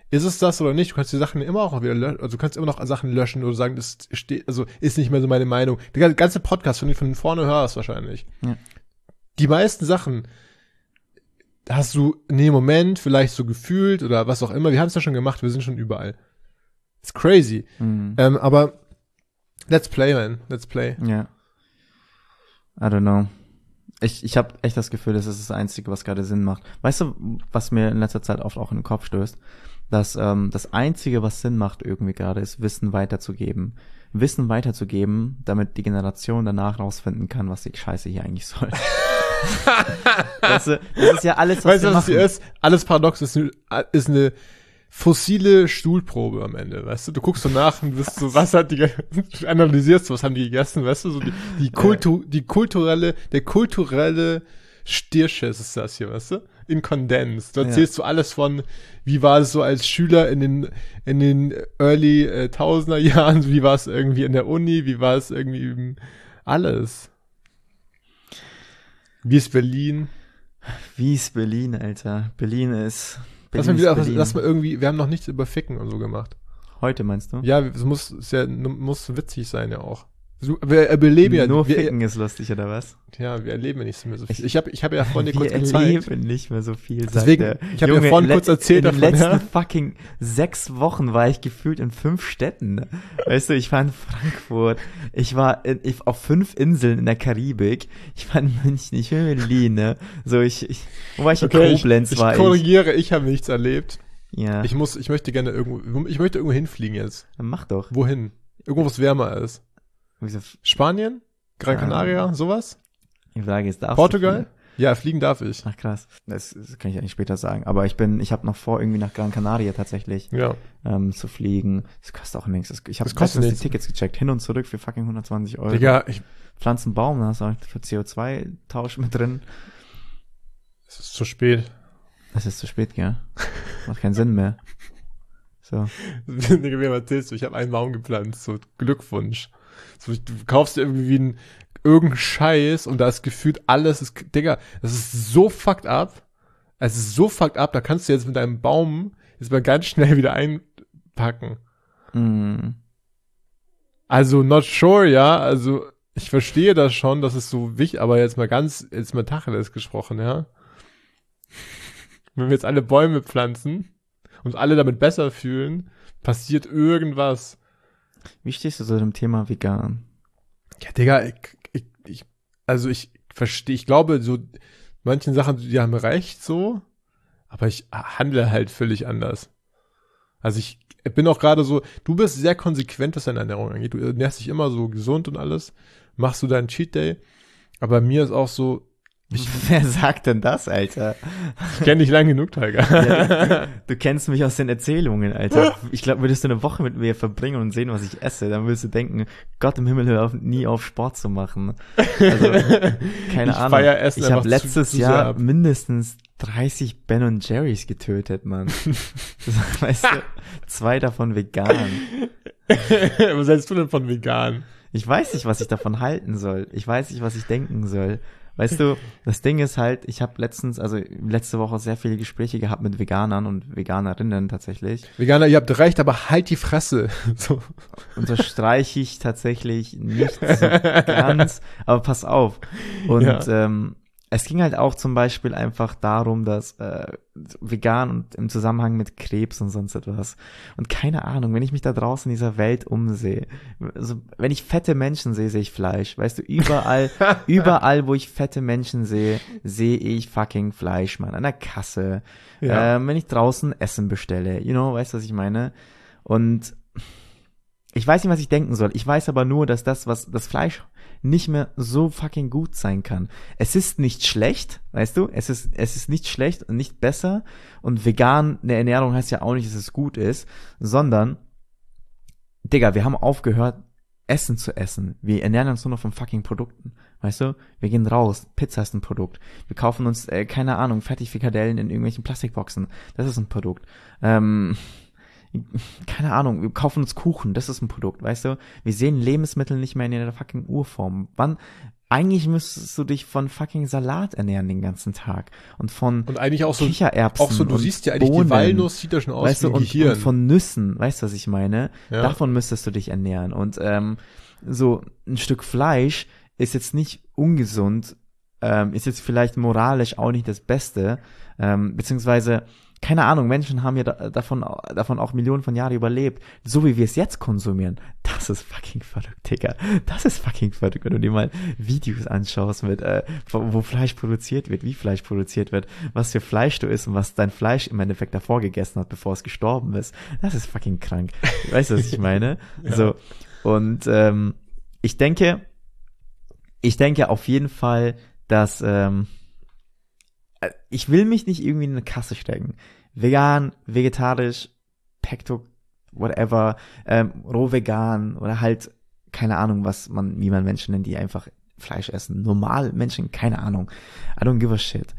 Speaker 3: ist es das oder nicht? Du kannst die Sachen immer auch wieder löschen, also du kannst immer noch Sachen löschen oder sagen, das steht, also ist nicht mehr so meine Meinung. Der ganze Podcast, wenn du von vorne hörst wahrscheinlich.
Speaker 1: Ja.
Speaker 3: Die meisten Sachen hast du in dem Moment vielleicht so gefühlt oder was auch immer. Wir haben es ja schon gemacht, wir sind schon überall. It's crazy.
Speaker 1: Mhm.
Speaker 3: Ähm, aber let's play, man. Let's play.
Speaker 1: Ja. I don't know. Ich, ich habe echt das Gefühl, das ist das Einzige, was gerade Sinn macht. Weißt du, was mir in letzter Zeit oft auch in den Kopf stößt? Dass ähm, das Einzige, was Sinn macht irgendwie gerade, ist Wissen weiterzugeben. Wissen weiterzugeben, damit die Generation danach rausfinden kann, was die Scheiße hier eigentlich soll. Weißt du, das ist ja alles, was
Speaker 3: weißt
Speaker 1: wir
Speaker 3: du, was
Speaker 1: machen.
Speaker 3: hier ist? Alles paradox ist, eine- ist eine fossile Stuhlprobe am Ende, weißt du? Du guckst so nach und bist so, was hat die, ge- du analysierst, was haben die gegessen, weißt du? So die, die Kultu, die kulturelle, der kulturelle Stierschiss ist das hier, weißt du? In Kondens. Du erzählst so alles von, wie war es so als Schüler in den, in den early äh, Tausender Jahren, wie war es irgendwie in der Uni, wie war es irgendwie im, alles. Wie ist Berlin?
Speaker 1: Wie ist Berlin, Alter? Berlin ist... Berlin
Speaker 3: Lass mal, wieder,
Speaker 1: ist Berlin.
Speaker 3: lass mal irgendwie, wir haben noch nichts über Ficken und so gemacht.
Speaker 1: Heute meinst du?
Speaker 3: Ja, es muss, es ja, muss witzig sein ja auch. So, wir erleben ja,
Speaker 1: Nur
Speaker 3: wir,
Speaker 1: Ficken ist lustig, oder was?
Speaker 3: ja, wir erleben ja nicht mehr so viel. Ich habe ich hab ja vorhin dir kurz
Speaker 1: Wir
Speaker 3: gezeigt.
Speaker 1: erleben nicht mehr so viel, sagt
Speaker 3: Deswegen,
Speaker 1: er.
Speaker 3: ich habe ja
Speaker 1: Junge,
Speaker 3: vorhin
Speaker 1: le-
Speaker 3: kurz erzählt
Speaker 1: in den
Speaker 3: davon,
Speaker 1: letzten
Speaker 3: ja.
Speaker 1: fucking sechs Wochen war ich gefühlt in fünf Städten. Weißt du, ich war in Frankfurt, ich war in, ich, auf fünf Inseln in der Karibik, ich war in München, ich war in Berlin, ne? So, ich, ich wo war ich in
Speaker 3: Okay, ich,
Speaker 1: Koblenz,
Speaker 3: ich
Speaker 1: war ich.
Speaker 3: korrigiere, ich habe nichts erlebt.
Speaker 1: Ja,
Speaker 3: Ich muss, ich möchte gerne irgendwo, ich möchte irgendwo hinfliegen jetzt.
Speaker 1: dann mach doch.
Speaker 3: Wohin? Irgendwo, wo es wärmer ist.
Speaker 1: Wieso,
Speaker 3: Spanien? Gran
Speaker 1: Ah.
Speaker 3: Canaria? Sowas?
Speaker 1: die Frage ist, darfst
Speaker 3: Portugal?
Speaker 1: du
Speaker 3: Ja, fliegen darf ich.
Speaker 1: fliegen? Ach krass, das, das kann ich eigentlich später sagen. Aber ich bin, ich habe noch vor, irgendwie nach Gran Canaria tatsächlich
Speaker 3: Ja.
Speaker 1: ähm, zu fliegen. Das kostet auch nichts. Das- Ich habe
Speaker 3: Das kostet
Speaker 1: letztens die
Speaker 3: nichts.
Speaker 1: Tickets gecheckt, hin und zurück für fucking hundertzwanzig Euro.
Speaker 3: Digga, ich,
Speaker 1: Pflanzen Baum, da hast du auch für C O zwei Tausch mit drin.
Speaker 3: es ist zu spät.
Speaker 1: Es ist zu spät, gell? Macht keinen Sinn mehr. So.
Speaker 3: Digga, wem erzählst du? Ich habe einen Baum gepflanzt. So, Glückwunsch. So, du kaufst dir irgendwie einen, irgendeinen Scheiß und da ist gefühlt alles, ist, Digga, das ist so fucked up. Es ist so fucked up, da kannst du jetzt mit deinem Baum jetzt mal ganz schnell wieder einpacken.
Speaker 1: Mm.
Speaker 3: Also, not sure, ja, also, ich verstehe das schon, das ist so wichtig, aber jetzt mal ganz, jetzt mal Tacheles gesprochen, ja. Wenn wir jetzt alle Bäume pflanzen und alle damit besser fühlen, passiert irgendwas.
Speaker 1: Wie stehst du zu dem Thema vegan?
Speaker 3: Ja, Digga, ich, ich, ich also ich verstehe, ich glaube, so manchen Sachen, die haben recht so, aber ich handle halt völlig anders. Also ich bin auch gerade so, du bist sehr konsequent, was deine Ernährung angeht. Du ernährst dich immer so gesund und alles, machst du deinen Cheat Day, aber mir ist auch so, ich
Speaker 1: Wer sagt denn das, Alter?
Speaker 3: kenne dich lang genug, Tiger.
Speaker 1: Ja, du, du kennst mich aus den Erzählungen, Alter. Ich glaube, würdest du eine Woche mit mir verbringen und sehen, was ich esse, dann würdest du denken, Gott im Himmel, hör auf, nie auf Sport zu machen. Also, keine
Speaker 3: Ich
Speaker 1: Ahnung.
Speaker 3: feier Essen
Speaker 1: Ich habe
Speaker 3: einfach
Speaker 1: letztes
Speaker 3: zu- zu sehr
Speaker 1: Jahr
Speaker 3: ab.
Speaker 1: mindestens dreißig Ben und Jerry's getötet, Mann. Das, weißt du, zwei davon vegan.
Speaker 3: Was hältst du denn von vegan?
Speaker 1: Ich weiß nicht, was ich davon halten soll. Ich weiß nicht, was ich denken soll. Weißt du, das Ding ist halt, ich habe letztens, also letzte Woche sehr viele Gespräche gehabt mit Veganern und Veganerinnen tatsächlich.
Speaker 3: Veganer, ihr habt recht, aber halt die Fresse. So.
Speaker 1: Unterstreiche ich tatsächlich nicht so ganz, aber pass auf. Und
Speaker 3: Ja.
Speaker 1: ähm, es ging halt auch zum Beispiel einfach darum, dass äh, vegan und im Zusammenhang mit Krebs und sonst etwas. Und keine Ahnung, wenn ich mich da draußen in dieser Welt umsehe, also wenn ich fette Menschen sehe, sehe ich Fleisch. Weißt du, überall, überall, wo ich fette Menschen sehe, sehe ich fucking Fleisch, Mann. An der Kasse,
Speaker 3: Ja.
Speaker 1: ähm, wenn ich draußen Essen bestelle, you know, weißt du, was ich meine? Und ich weiß nicht, was ich denken soll. Ich weiß aber nur, dass das, was das Fleisch nicht mehr so fucking gut sein kann. Es ist nicht schlecht, weißt du? Es ist, es ist nicht schlecht und nicht besser. Und vegan, eine Ernährung heißt ja auch nicht, dass es gut ist, sondern, Digga, wir haben aufgehört, Essen zu essen. Wir ernähren uns nur noch von fucking Produkten. Weißt du? Wir gehen raus. Pizza ist ein Produkt. Wir kaufen uns, äh, keine Ahnung, Fertigfrikadellen in irgendwelchen Plastikboxen. Das ist ein Produkt. Ähm, keine Ahnung, wir kaufen uns Kuchen, das ist ein Produkt, weißt du? Wir sehen Lebensmittel nicht mehr in der fucking Urform. Wann, eigentlich müsstest du dich von fucking Salat ernähren den ganzen Tag und von
Speaker 3: Und eigentlich auch so,
Speaker 1: Kichererbsen
Speaker 3: auch so, du
Speaker 1: und
Speaker 3: siehst ja eigentlich,
Speaker 1: Bohnen,
Speaker 3: die Walnuss sieht ja schon aus
Speaker 1: weißt
Speaker 3: wie
Speaker 1: du,
Speaker 3: ein
Speaker 1: und,
Speaker 3: Gehirn.
Speaker 1: und von Nüssen, weißt du, was ich meine?
Speaker 3: Ja.
Speaker 1: Davon müsstest du dich ernähren und ähm, so ein Stück Fleisch ist jetzt nicht ungesund, ähm, ist jetzt vielleicht moralisch auch nicht das Beste, ähm, beziehungsweise keine Ahnung, Menschen haben ja da, davon, davon auch Millionen von Jahren überlebt. So wie wir es jetzt konsumieren, das ist fucking verrückt, Digga. Das ist fucking verrückt, wenn du dir mal Videos anschaust mit, äh, wo, wo Fleisch produziert wird, wie Fleisch produziert wird, was für Fleisch du isst und was dein Fleisch im Endeffekt davor gegessen hat, bevor es gestorben ist. Das ist fucking krank. Weißt du, was ich meine?
Speaker 3: Ja.
Speaker 1: So. Und ähm, ich denke, ich denke auf jeden Fall, dass ähm, ich will mich nicht irgendwie in eine Kasse stecken. Vegan, vegetarisch, Pekto, whatever, ähm, roh vegan oder halt, keine Ahnung, was man, wie man Menschen nennt, die einfach Fleisch essen. Normal Menschen, keine Ahnung. I don't give a shit.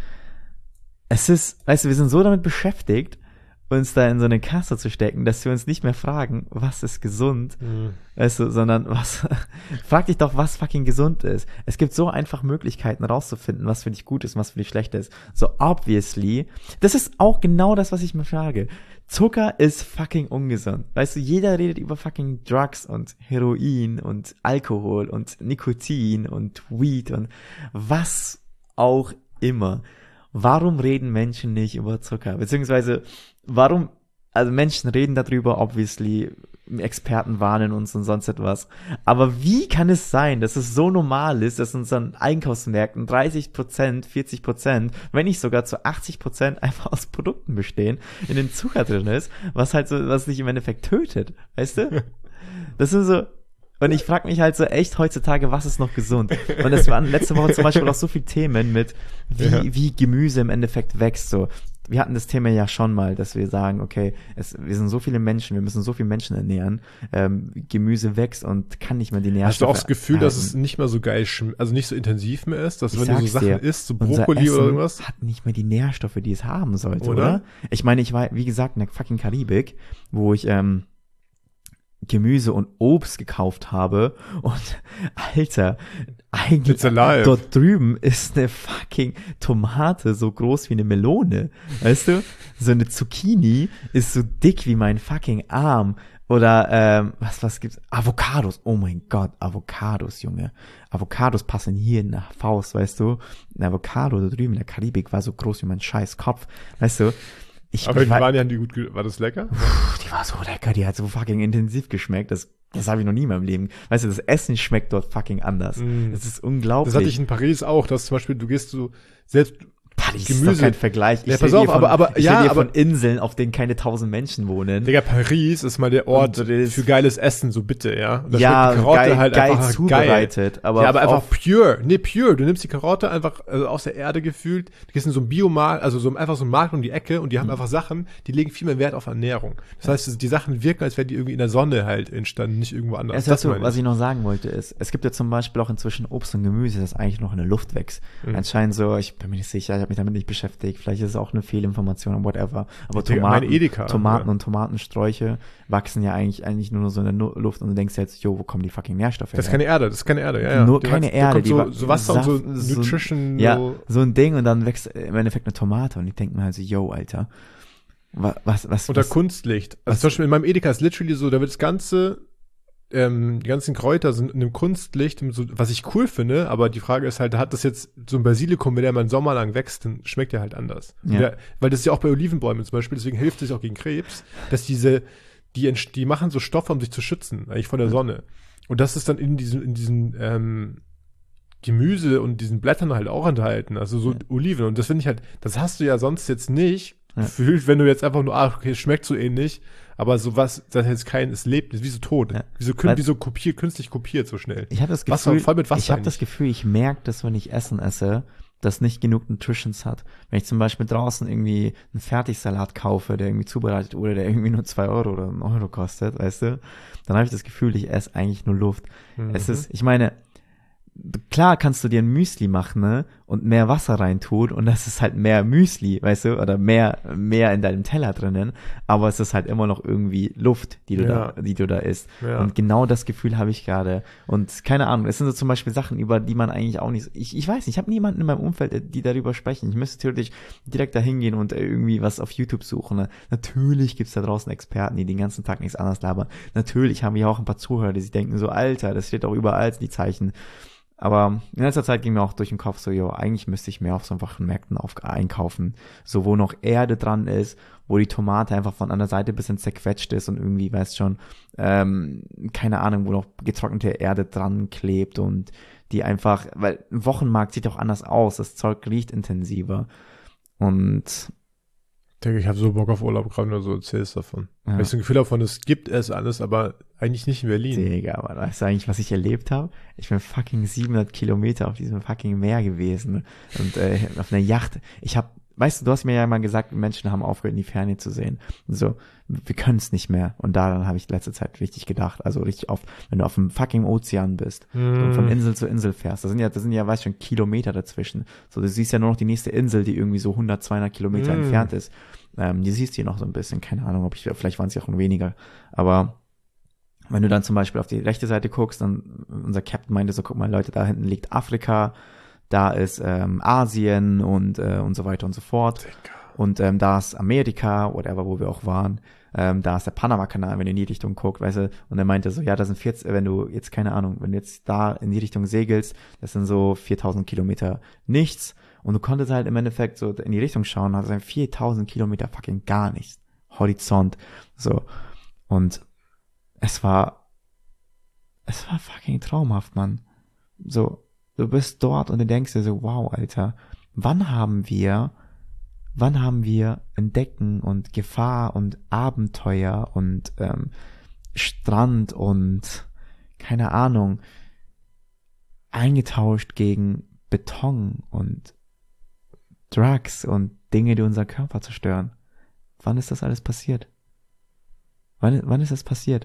Speaker 1: Es ist, weißt du, wir sind so damit beschäftigt, uns da in so eine Kasse zu stecken, dass wir uns nicht mehr fragen, was ist gesund,
Speaker 3: Mhm.
Speaker 1: weißt du, sondern was, frag dich doch, was fucking gesund ist. Es gibt so einfach Möglichkeiten rauszufinden, was für dich gut ist und was für dich schlecht ist. So obviously, das ist auch genau das, was ich mir frage. Zucker ist fucking ungesund. Weißt du, jeder redet über fucking Drugs und Heroin und Alkohol und Nikotin und Weed und was auch immer. Warum reden Menschen nicht über Zucker? Beziehungsweise, warum, also Menschen reden darüber, obviously, Experten warnen uns und sonst etwas. Aber wie kann es sein, dass es so normal ist, dass in unseren Einkaufsmärkten dreißig Prozent, vierzig Prozent, wenn nicht sogar zu achtzig Prozent einfach aus Produkten bestehen, in dem Zucker drin ist, was halt so, was dich im Endeffekt tötet, weißt du? Das sind so, und ich frage mich halt so echt heutzutage, was ist noch gesund? Und es waren letzte Woche zum Beispiel auch so viele Themen mit, wie,
Speaker 3: Ja.
Speaker 1: wie Gemüse im Endeffekt wächst, so. Wir hatten das Thema ja schon mal, dass wir sagen, okay, es, wir sind so viele Menschen, wir müssen so viele Menschen ernähren, ähm, Gemüse wächst und kann nicht mehr die Nährstoffe
Speaker 3: Hast du auch das Gefühl, dass
Speaker 1: erhalten.
Speaker 3: es nicht mehr so geil schmeckt, also nicht so intensiv mehr ist, dass
Speaker 1: Ich
Speaker 3: wenn du so
Speaker 1: sag's
Speaker 3: Sachen
Speaker 1: dir,
Speaker 3: isst, so
Speaker 1: Unser
Speaker 3: Brokkoli
Speaker 1: Essen
Speaker 3: oder irgendwas?
Speaker 1: hat nicht mehr die Nährstoffe, die es haben sollte, oder?
Speaker 3: Oder?
Speaker 1: Ich meine, ich war, wie gesagt, in der fucking Karibik, wo ich ähm, Gemüse und Obst gekauft habe und Alter, eigentlich
Speaker 3: It's alive.
Speaker 1: dort drüben ist eine fucking Tomate so groß wie eine Melone, weißt du? So eine Zucchini ist so dick wie mein fucking Arm. Oder, ähm, was, was gibt's? Avocados. Oh mein Gott, Avocados, Junge. Avocados passen hier in der Faust, weißt du? Ein Avocado da drüben in der Karibik war so groß wie mein scheiß Kopf, weißt du? Ich,
Speaker 3: Aber
Speaker 1: ich
Speaker 3: die
Speaker 1: war,
Speaker 3: waren ja die gut, ge- war das lecker?
Speaker 1: Puh, die war so lecker, die hat so fucking intensiv geschmeckt. Das, das habe ich noch nie in meinem Leben. Weißt du, das Essen schmeckt dort fucking anders.
Speaker 3: Mm.
Speaker 1: Das ist unglaublich.
Speaker 3: Das hatte ich in Paris auch, dass zum Beispiel, du gehst so, selbst
Speaker 1: Paris
Speaker 3: Gemüse-
Speaker 1: ist doch kein Vergleich. Ich
Speaker 3: Ja,
Speaker 1: rede
Speaker 3: pass
Speaker 1: hier
Speaker 3: auf,
Speaker 1: von,
Speaker 3: aber- aber-
Speaker 1: ich
Speaker 3: ja,
Speaker 1: rede hier
Speaker 3: aber-
Speaker 1: von Inseln, auf denen keine tausend Menschen wohnen.
Speaker 3: Digga, Paris ist mal der Ort
Speaker 1: Und das-
Speaker 3: für geiles Essen, so bitte, ja. Und da
Speaker 1: ja,
Speaker 3: schmeckt die Karotte
Speaker 1: geil,
Speaker 3: halt
Speaker 1: geil
Speaker 3: einfach
Speaker 1: zubereitet.
Speaker 3: geil.
Speaker 1: Aber,
Speaker 3: ja, aber einfach
Speaker 1: auf,
Speaker 3: pure. Nee, pure. Du nimmst die Karotte einfach also aus der Erde gefühlt, du gehst in so ein Biomarkt, also so einfach so ein Markt um die Ecke und die haben
Speaker 1: Mhm.
Speaker 3: einfach Sachen, die legen viel mehr Wert auf Ernährung. Das heißt, die Sachen wirken, als wären die irgendwie in der Sonne halt entstanden, nicht irgendwo anders.
Speaker 1: Also, weißt du,
Speaker 3: meine
Speaker 1: was ich noch sagen wollte ist, es gibt ja zum Beispiel auch inzwischen Obst und Gemüse, das eigentlich noch in der Luft wächst.
Speaker 3: Mhm.
Speaker 1: Anscheinend so, ich bin mir nicht sicher, ich habe mich damit nicht beschäftigt, vielleicht ist es auch eine Fehlinformation, whatever. Aber
Speaker 3: Digga,
Speaker 1: Tomaten,
Speaker 3: mein Edeka,
Speaker 1: Tomaten
Speaker 3: ja.
Speaker 1: und Tomatensträuche wachsen ja eigentlich eigentlich nur so in der Nu- Luft und du denkst jetzt, jo, wo kommen die fucking Nährstoffe
Speaker 3: Das ist
Speaker 1: her?
Speaker 3: keine Erde, das ist keine Erde, ja, ja.
Speaker 1: Nur
Speaker 3: Die
Speaker 1: keine
Speaker 3: hat- da
Speaker 1: Erde,
Speaker 3: kommt
Speaker 1: die
Speaker 3: so,
Speaker 1: wa-
Speaker 3: so Wasser und
Speaker 1: Saft-
Speaker 3: so
Speaker 1: so-
Speaker 3: Nutrition,
Speaker 1: Ja,
Speaker 3: so.
Speaker 1: so ein Ding und dann wächst im Endeffekt eine Tomate und ich denke mir halt so, yo, Alter, wa- was, was,
Speaker 3: Unter
Speaker 1: was,
Speaker 3: Kunstlicht. Also
Speaker 1: was-
Speaker 3: zum Beispiel in meinem Edeka ist literally so, da wird das ganze, ähm, die ganzen Kräuter sind in einem Kunstlicht, so, was ich cool finde, aber die Frage ist halt, hat das jetzt so ein Basilikum, wenn der mal einen Sommer lang wächst, dann schmeckt der halt anders.
Speaker 1: Ja.
Speaker 3: Der, weil das ist ja auch bei Olivenbäumen zum Beispiel, deswegen hilft es auch gegen Krebs, dass diese, die, entst- die machen so Stoffe, um sich zu schützen, eigentlich von der Sonne. Und das ist dann in diesen, in diesen, ähm, Gemüse und diesen Blättern halt auch enthalten, also so
Speaker 1: Ja.
Speaker 3: Oliven. Und das finde ich halt, das hast du ja sonst jetzt nicht,
Speaker 1: Ja.
Speaker 3: gefühlt, wenn du jetzt einfach nur, ah, okay, es schmeckt so ähnlich, aber sowas, das ist jetzt kein, es lebt, ist wie so tot,
Speaker 1: Ja.
Speaker 3: wie so, kün-
Speaker 1: Weil-
Speaker 3: wie so kopiert, künstlich kopiert so schnell.
Speaker 1: ich habe das
Speaker 3: Wasser,
Speaker 1: Gefühl,
Speaker 3: voll mit Wasser
Speaker 1: ich habe das
Speaker 3: eigentlich.
Speaker 1: Gefühl, ich merke das, wenn ich Essen esse, das nicht genug Nutritions hat. Wenn ich zum Beispiel draußen irgendwie einen Fertigsalat kaufe, der irgendwie zubereitet wurde, der irgendwie nur zwei Euro oder einen Euro kostet, weißt du, dann habe ich das Gefühl, ich esse eigentlich nur Luft.
Speaker 3: Mhm.
Speaker 1: Es ist, ich meine, klar kannst du dir ein Müsli machen, ne? und mehr Wasser reintut und das ist halt mehr Müsli, weißt du, oder mehr mehr in deinem Teller drinnen, aber es ist halt immer noch irgendwie Luft, die du
Speaker 3: Ja.
Speaker 1: da die du da isst.
Speaker 3: Ja.
Speaker 1: Und genau das Gefühl habe ich gerade. Und keine Ahnung, es sind so zum Beispiel Sachen, über die man eigentlich auch nicht, ich, ich weiß nicht, ich habe niemanden in meinem Umfeld, die darüber sprechen. Ich müsste theoretisch direkt da hingehen und irgendwie was auf YouTube suchen. Ne? Natürlich gibt's da draußen Experten, die den ganzen Tag nichts anderes labern. Natürlich haben wir auch ein paar Zuhörer, die sich denken so, Alter, das steht auch überall die Zeichen. Aber in letzter Zeit ging mir auch durch den Kopf so, jo, eigentlich müsste ich mehr auf so einfachen Märkten auf, einkaufen. So, wo noch Erde dran ist, wo die Tomate einfach von an der Seite ein bisschen zerquetscht ist und irgendwie, weißt schon, ähm, keine Ahnung, wo noch getrocknete Erde dran klebt und die einfach, weil ein Wochenmarkt sieht auch anders aus, das Zeug riecht intensiver. Und
Speaker 3: Ich denke, ich habe so Bock auf Urlaub, gerade wenn du so erzählst davon.
Speaker 1: Ja.
Speaker 3: Weil ich so ein Gefühl davon, es gibt es alles, aber eigentlich nicht in Berlin.
Speaker 1: Digga, aber weißt du eigentlich, was ich erlebt habe? Ich bin fucking siebenhundert Kilometer auf diesem fucking Meer gewesen und äh, auf einer Yacht. Ich habe, weißt du, du hast mir ja mal gesagt, Menschen haben aufgehört, in die Ferne zu sehen. Und so, wir können es nicht mehr. Und daran habe ich letzte Zeit richtig gedacht. Also richtig oft, wenn du auf dem fucking Ozean bist
Speaker 3: Mm.
Speaker 1: und von Insel zu Insel fährst, da sind ja, da sind ja, weißt du, schon Kilometer dazwischen. So, du siehst ja nur noch die nächste Insel, die irgendwie so hundert, zweihundert Kilometer
Speaker 3: Mm.
Speaker 1: entfernt ist. Ähm, die siehst du hier noch so ein bisschen. Keine Ahnung, ob ich, vielleicht waren es ja auch weniger. Aber wenn du dann zum Beispiel auf die rechte Seite guckst, dann unser Captain meinte so, guck mal Leute, da hinten liegt Afrika, da ist ähm, Asien und äh, und so weiter und so fort.
Speaker 3: Digga.
Speaker 1: Und ähm, da ist Amerika, whatever, wo wir auch waren. Ähm, da ist der Panama-Kanal, wenn du in die Richtung guckst, weißt du. Und er meinte so, ja, da sind vierzig, wenn du jetzt, keine Ahnung, wenn du jetzt da in die Richtung segelst, das sind so viertausend Kilometer nichts. Und du konntest halt im Endeffekt so in die Richtung schauen, also viertausend Kilometer fucking gar nichts. Horizont. So. Und es war, es war fucking traumhaft, Mann. So, du bist dort und du denkst dir so, wow, Alter, wann haben wir, wann haben wir Entdecken und Gefahr und Abenteuer und ähm, Strand und keine Ahnung eingetauscht gegen Beton und Drugs und Dinge, die unseren Körper zerstören? Wann ist das alles passiert? Wann, wann ist das passiert?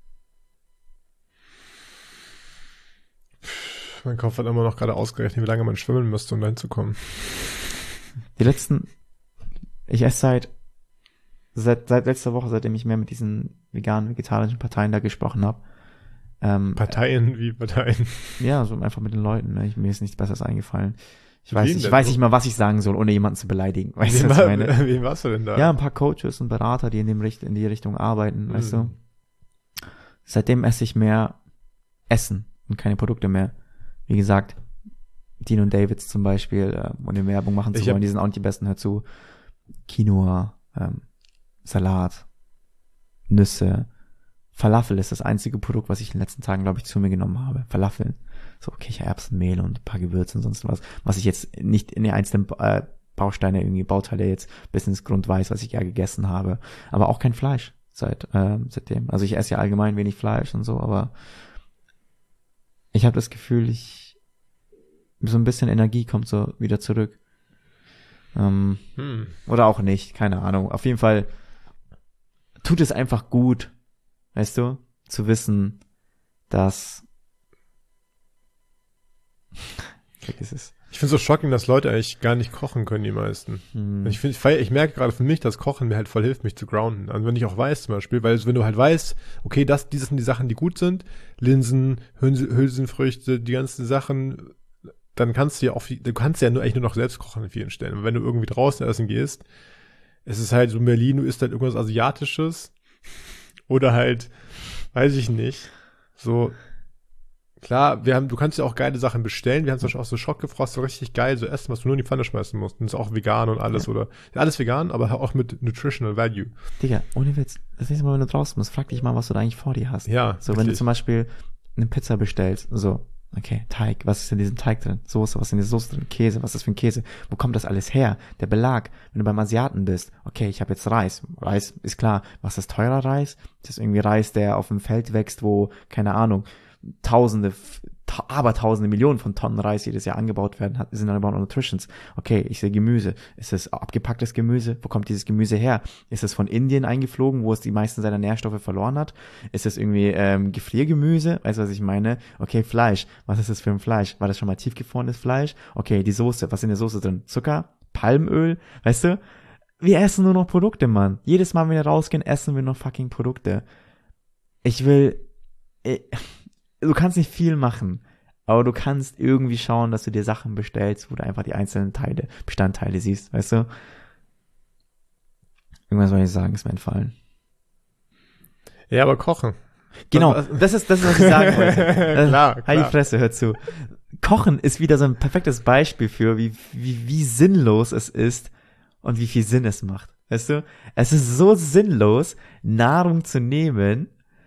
Speaker 3: Mein Kopf hat immer noch gerade ausgerechnet, wie lange man schwimmen müsste, um dahin zu kommen.
Speaker 1: Die letzten, ich esse seit, seit, seit letzter Woche, seitdem ich mehr mit diesen veganen, vegetarischen Parteien da gesprochen habe. Ähm,
Speaker 3: Parteien wie Parteien.
Speaker 1: Ja, so einfach mit den Leuten. Ne? Ich, mir ist nichts Besseres eingefallen. Ich weiß,
Speaker 3: Wen
Speaker 1: ich
Speaker 3: denn?
Speaker 1: weiß nicht mal, was ich sagen soll, ohne jemanden zu beleidigen. Weißt du,
Speaker 3: Wen,
Speaker 1: was ich
Speaker 3: war,
Speaker 1: meine?
Speaker 3: wen warst du denn da?
Speaker 1: Ja, ein paar Coaches und Berater, die in dem Richt in die Richtung arbeiten,
Speaker 3: Mhm.
Speaker 1: weißt du. Seitdem esse ich mehr Essen und keine Produkte mehr. Wie gesagt, Dean und Davids zum Beispiel, äh, ohne Werbung machen zu
Speaker 3: Ich
Speaker 1: wollen,
Speaker 3: hab-
Speaker 1: die sind auch nicht die besten, hör zu. Quinoa, ähm, Salat, Nüsse, Falafel ist das einzige Produkt, was ich in den letzten Tagen, glaube ich, zu mir genommen habe. Falafeln. So Kichererbsenmehl und ein paar Gewürze und sonst was. Was ich jetzt nicht in den einzelnen äh, Bausteine, irgendwie Bauteile jetzt bis ins Grund weiß, was ich ja gegessen habe. Aber auch kein Fleisch seit äh, seitdem. Also ich esse ja allgemein wenig Fleisch und so, aber ich habe das Gefühl, ich so ein bisschen Energie kommt so wieder zurück. Ähm,
Speaker 3: Hm.
Speaker 1: oder auch nicht, keine Ahnung. Auf jeden Fall tut es einfach gut, weißt du, zu wissen, dass vergiss es.
Speaker 3: Ich finde es so shocking, dass Leute eigentlich gar nicht kochen können, die meisten.
Speaker 1: Hm.
Speaker 3: Ich, find, ich, feier, ich merke gerade für mich, dass Kochen mir halt voll hilft, mich zu grounden. Also wenn ich auch weiß zum Beispiel, weil wenn du halt weißt, okay, das, dieses sind die Sachen, die gut sind, Linsen, Hülsen, Hülsenfrüchte, die ganzen Sachen, dann kannst du ja auch, viel- du kannst ja nur eigentlich nur noch selbst kochen an vielen Stellen. Und wenn du irgendwie draußen essen gehst, es ist halt so in Berlin, du isst halt irgendwas Asiatisches oder halt, weiß ich nicht, so, klar, wir haben, du kannst ja auch geile Sachen bestellen. Wir haben zum Beispiel auch so Schockgefrost, so richtig geil, so Essen, was du nur in die Pfanne schmeißen musst. Und das ist auch vegan und alles,
Speaker 1: Ja.
Speaker 3: oder, ja, alles vegan, aber auch mit Nutritional Value.
Speaker 1: Digga, ohne Witz. Das nächste Mal, wenn du draußen bist, frag dich mal, was du da eigentlich vor dir hast.
Speaker 3: Ja,
Speaker 1: So, wenn du
Speaker 3: richtig.
Speaker 1: zum Beispiel eine Pizza bestellst, so, okay, Teig, was ist in diesem Teig drin? Soße, was ist in der Soße drin? Käse, was ist das für ein Käse? Wo kommt das alles her? Der Belag, wenn du beim Asiaten bist, okay, ich habe jetzt Reis. Reis ist klar. Was ist teurer Reis? Das ist irgendwie Reis, der auf dem Feld wächst, wo, keine Ahnung, Tausende, ta- aber Tausende, Millionen von Tonnen Reis jedes Jahr angebaut werden, hat, sind dann about Nutritions. Okay, ich sehe Gemüse. Ist es abgepacktes Gemüse? Wo kommt dieses Gemüse her? Ist es von Indien eingeflogen, wo es die meisten seiner Nährstoffe verloren hat? Ist es irgendwie ähm, Gefriergemüse? Weißt du, was ich meine? Okay, Fleisch. Was ist das für ein Fleisch? War das schon mal tiefgefrorenes Fleisch? Okay, die Soße. Was ist in der Soße drin? Zucker? Palmöl? Weißt du? Wir essen nur noch Produkte, Mann. Jedes Mal, wenn wir rausgehen, essen wir noch fucking Produkte. Ich will... Ich, du kannst nicht viel machen, aber du kannst irgendwie schauen, dass du dir Sachen bestellst, wo du einfach die einzelnen Teile, Bestandteile siehst, weißt du? Irgendwas soll ich sagen, ist mir entfallen.
Speaker 3: Ja, aber kochen.
Speaker 1: Genau, das ist das, ist, was ich sagen wollte.
Speaker 3: klar, klar.
Speaker 1: Halt die Fresse, hör zu. Kochen ist wieder so ein perfektes Beispiel für, wie, wie, wie sinnlos es ist und wie viel Sinn es macht. Weißt du? Es ist so sinnlos, Nahrung zu nehmen,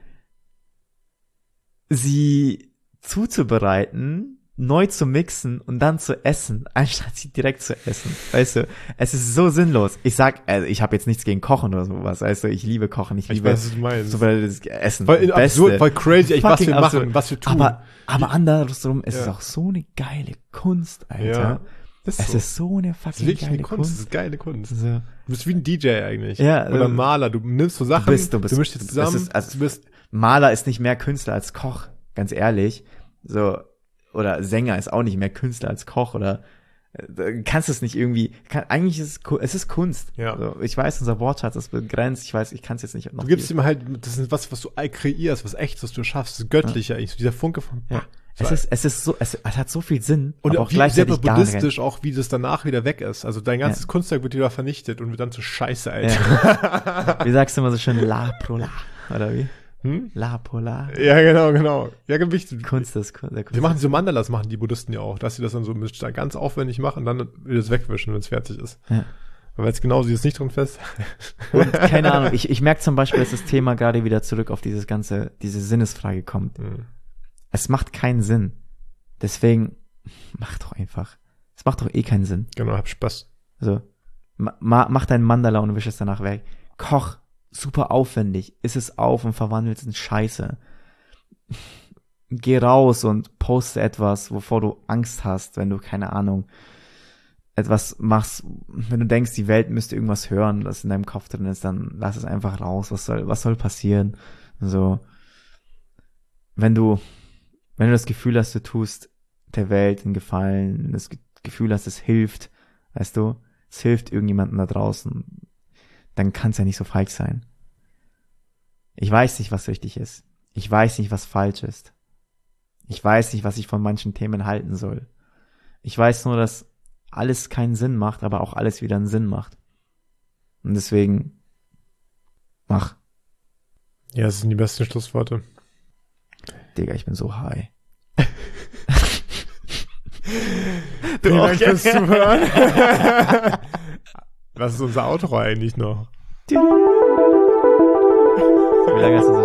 Speaker 1: sie zuzubereiten, neu zu mixen und dann zu essen, anstatt sie direkt zu essen. Weißt du, es ist so sinnlos. Ich sag, also ich habe jetzt nichts gegen Kochen oder sowas. Weißt du, ich liebe Kochen, ich, ich liebe
Speaker 3: weiß, was du meinst.
Speaker 1: So, das Essen.
Speaker 3: Voll absurd, voll crazy, echt, was wir
Speaker 1: absurd.
Speaker 3: machen, was wir tun.
Speaker 1: Aber, aber andersrum, es
Speaker 3: ja.
Speaker 1: ist auch so eine geile Kunst, Alter.
Speaker 3: Ja,
Speaker 1: das
Speaker 3: ist
Speaker 1: es
Speaker 3: so.
Speaker 1: ist so eine fucking
Speaker 3: das ist wirklich
Speaker 1: geile
Speaker 3: eine Kunst.
Speaker 1: Kunst.
Speaker 3: Das ist geile Kunst.
Speaker 1: Also,
Speaker 3: du bist wie ein D J eigentlich.
Speaker 1: Ja,
Speaker 3: oder
Speaker 1: äh,
Speaker 3: Maler. Du nimmst so Sachen,
Speaker 1: du bist, du bist,
Speaker 3: du mischst jetzt zusammen.
Speaker 1: Das ist, also,
Speaker 3: du bist,
Speaker 1: Maler ist nicht mehr Künstler als Koch, ganz ehrlich. So, oder Sänger ist auch nicht mehr Künstler als Koch oder äh, kannst es nicht irgendwie, kann, eigentlich ist es, es ist Kunst.
Speaker 3: Ja.
Speaker 1: Also, ich weiß, unser Wortschatz ist begrenzt, ich weiß, ich kann es jetzt nicht noch
Speaker 3: du gibst
Speaker 1: viel.
Speaker 3: ihm halt, das ist was, was du kreierst, was echtes, was du schaffst, das ist göttlich ja. eigentlich, so dieser Funke von,
Speaker 1: ja. Es ist, es ist so, es, es hat so viel Sinn,
Speaker 3: und
Speaker 1: aber auch
Speaker 3: wie
Speaker 1: gleichzeitig
Speaker 3: selber
Speaker 1: gar
Speaker 3: buddhistisch auch, wie das danach wieder weg ist. Also dein ganzes
Speaker 1: Ja.
Speaker 3: Kunstwerk wird wieder vernichtet und wird dann zu Scheiße, Alter.
Speaker 1: Ja. Wie sagst du immer so schön, la prola, oder wie?
Speaker 3: Hm?
Speaker 1: La pola.
Speaker 3: Ja, genau, genau. Ja, wichtig.
Speaker 1: Kunst ist Kunst.
Speaker 3: Wir machen so Mandalas, machen die Buddhisten ja auch, dass sie das dann so mit ganz aufwendig machen und dann wieder das wegwischen, wenn es fertig ist.
Speaker 1: Ja.
Speaker 3: Aber jetzt genau, sie ist nicht drin fest.
Speaker 1: Und keine Ahnung, ich, ich merke zum Beispiel, dass das Thema gerade wieder zurück auf dieses ganze, diese Sinnesfrage kommt.
Speaker 3: Hm.
Speaker 1: Es macht keinen Sinn. Deswegen, mach doch einfach. Es macht doch eh keinen Sinn.
Speaker 3: Genau, hab Spaß.
Speaker 1: Also, ma, mach deinen Mandala und wisch es danach weg. Koch, super aufwendig. Iss es auf und verwandelt es in Scheiße. Geh raus und poste etwas, wovor du Angst hast, wenn du, keine Ahnung, etwas machst, wenn du denkst, die Welt müsste irgendwas hören, das in deinem Kopf drin ist, dann lass es einfach raus. Was soll, was soll passieren? So, wenn du, wenn du das Gefühl hast, du tust der Welt einen Gefallen, wenn du das Gefühl hast, es hilft, weißt du, es hilft irgendjemandem da draußen, dann kann es ja nicht so feig sein. Ich weiß nicht, was richtig ist. Ich weiß nicht, was falsch ist. Ich weiß nicht, was ich von manchen Themen halten soll. Ich weiß nur, dass alles keinen Sinn macht, aber auch alles wieder einen Sinn macht. Und deswegen, mach.
Speaker 3: Ja, das sind die besten Schlussworte.
Speaker 1: Digga, ich bin so high.
Speaker 3: Du Vielen Dank fürs Zuhören. Was ist unser Outro eigentlich noch?
Speaker 1: Wie lange hast du das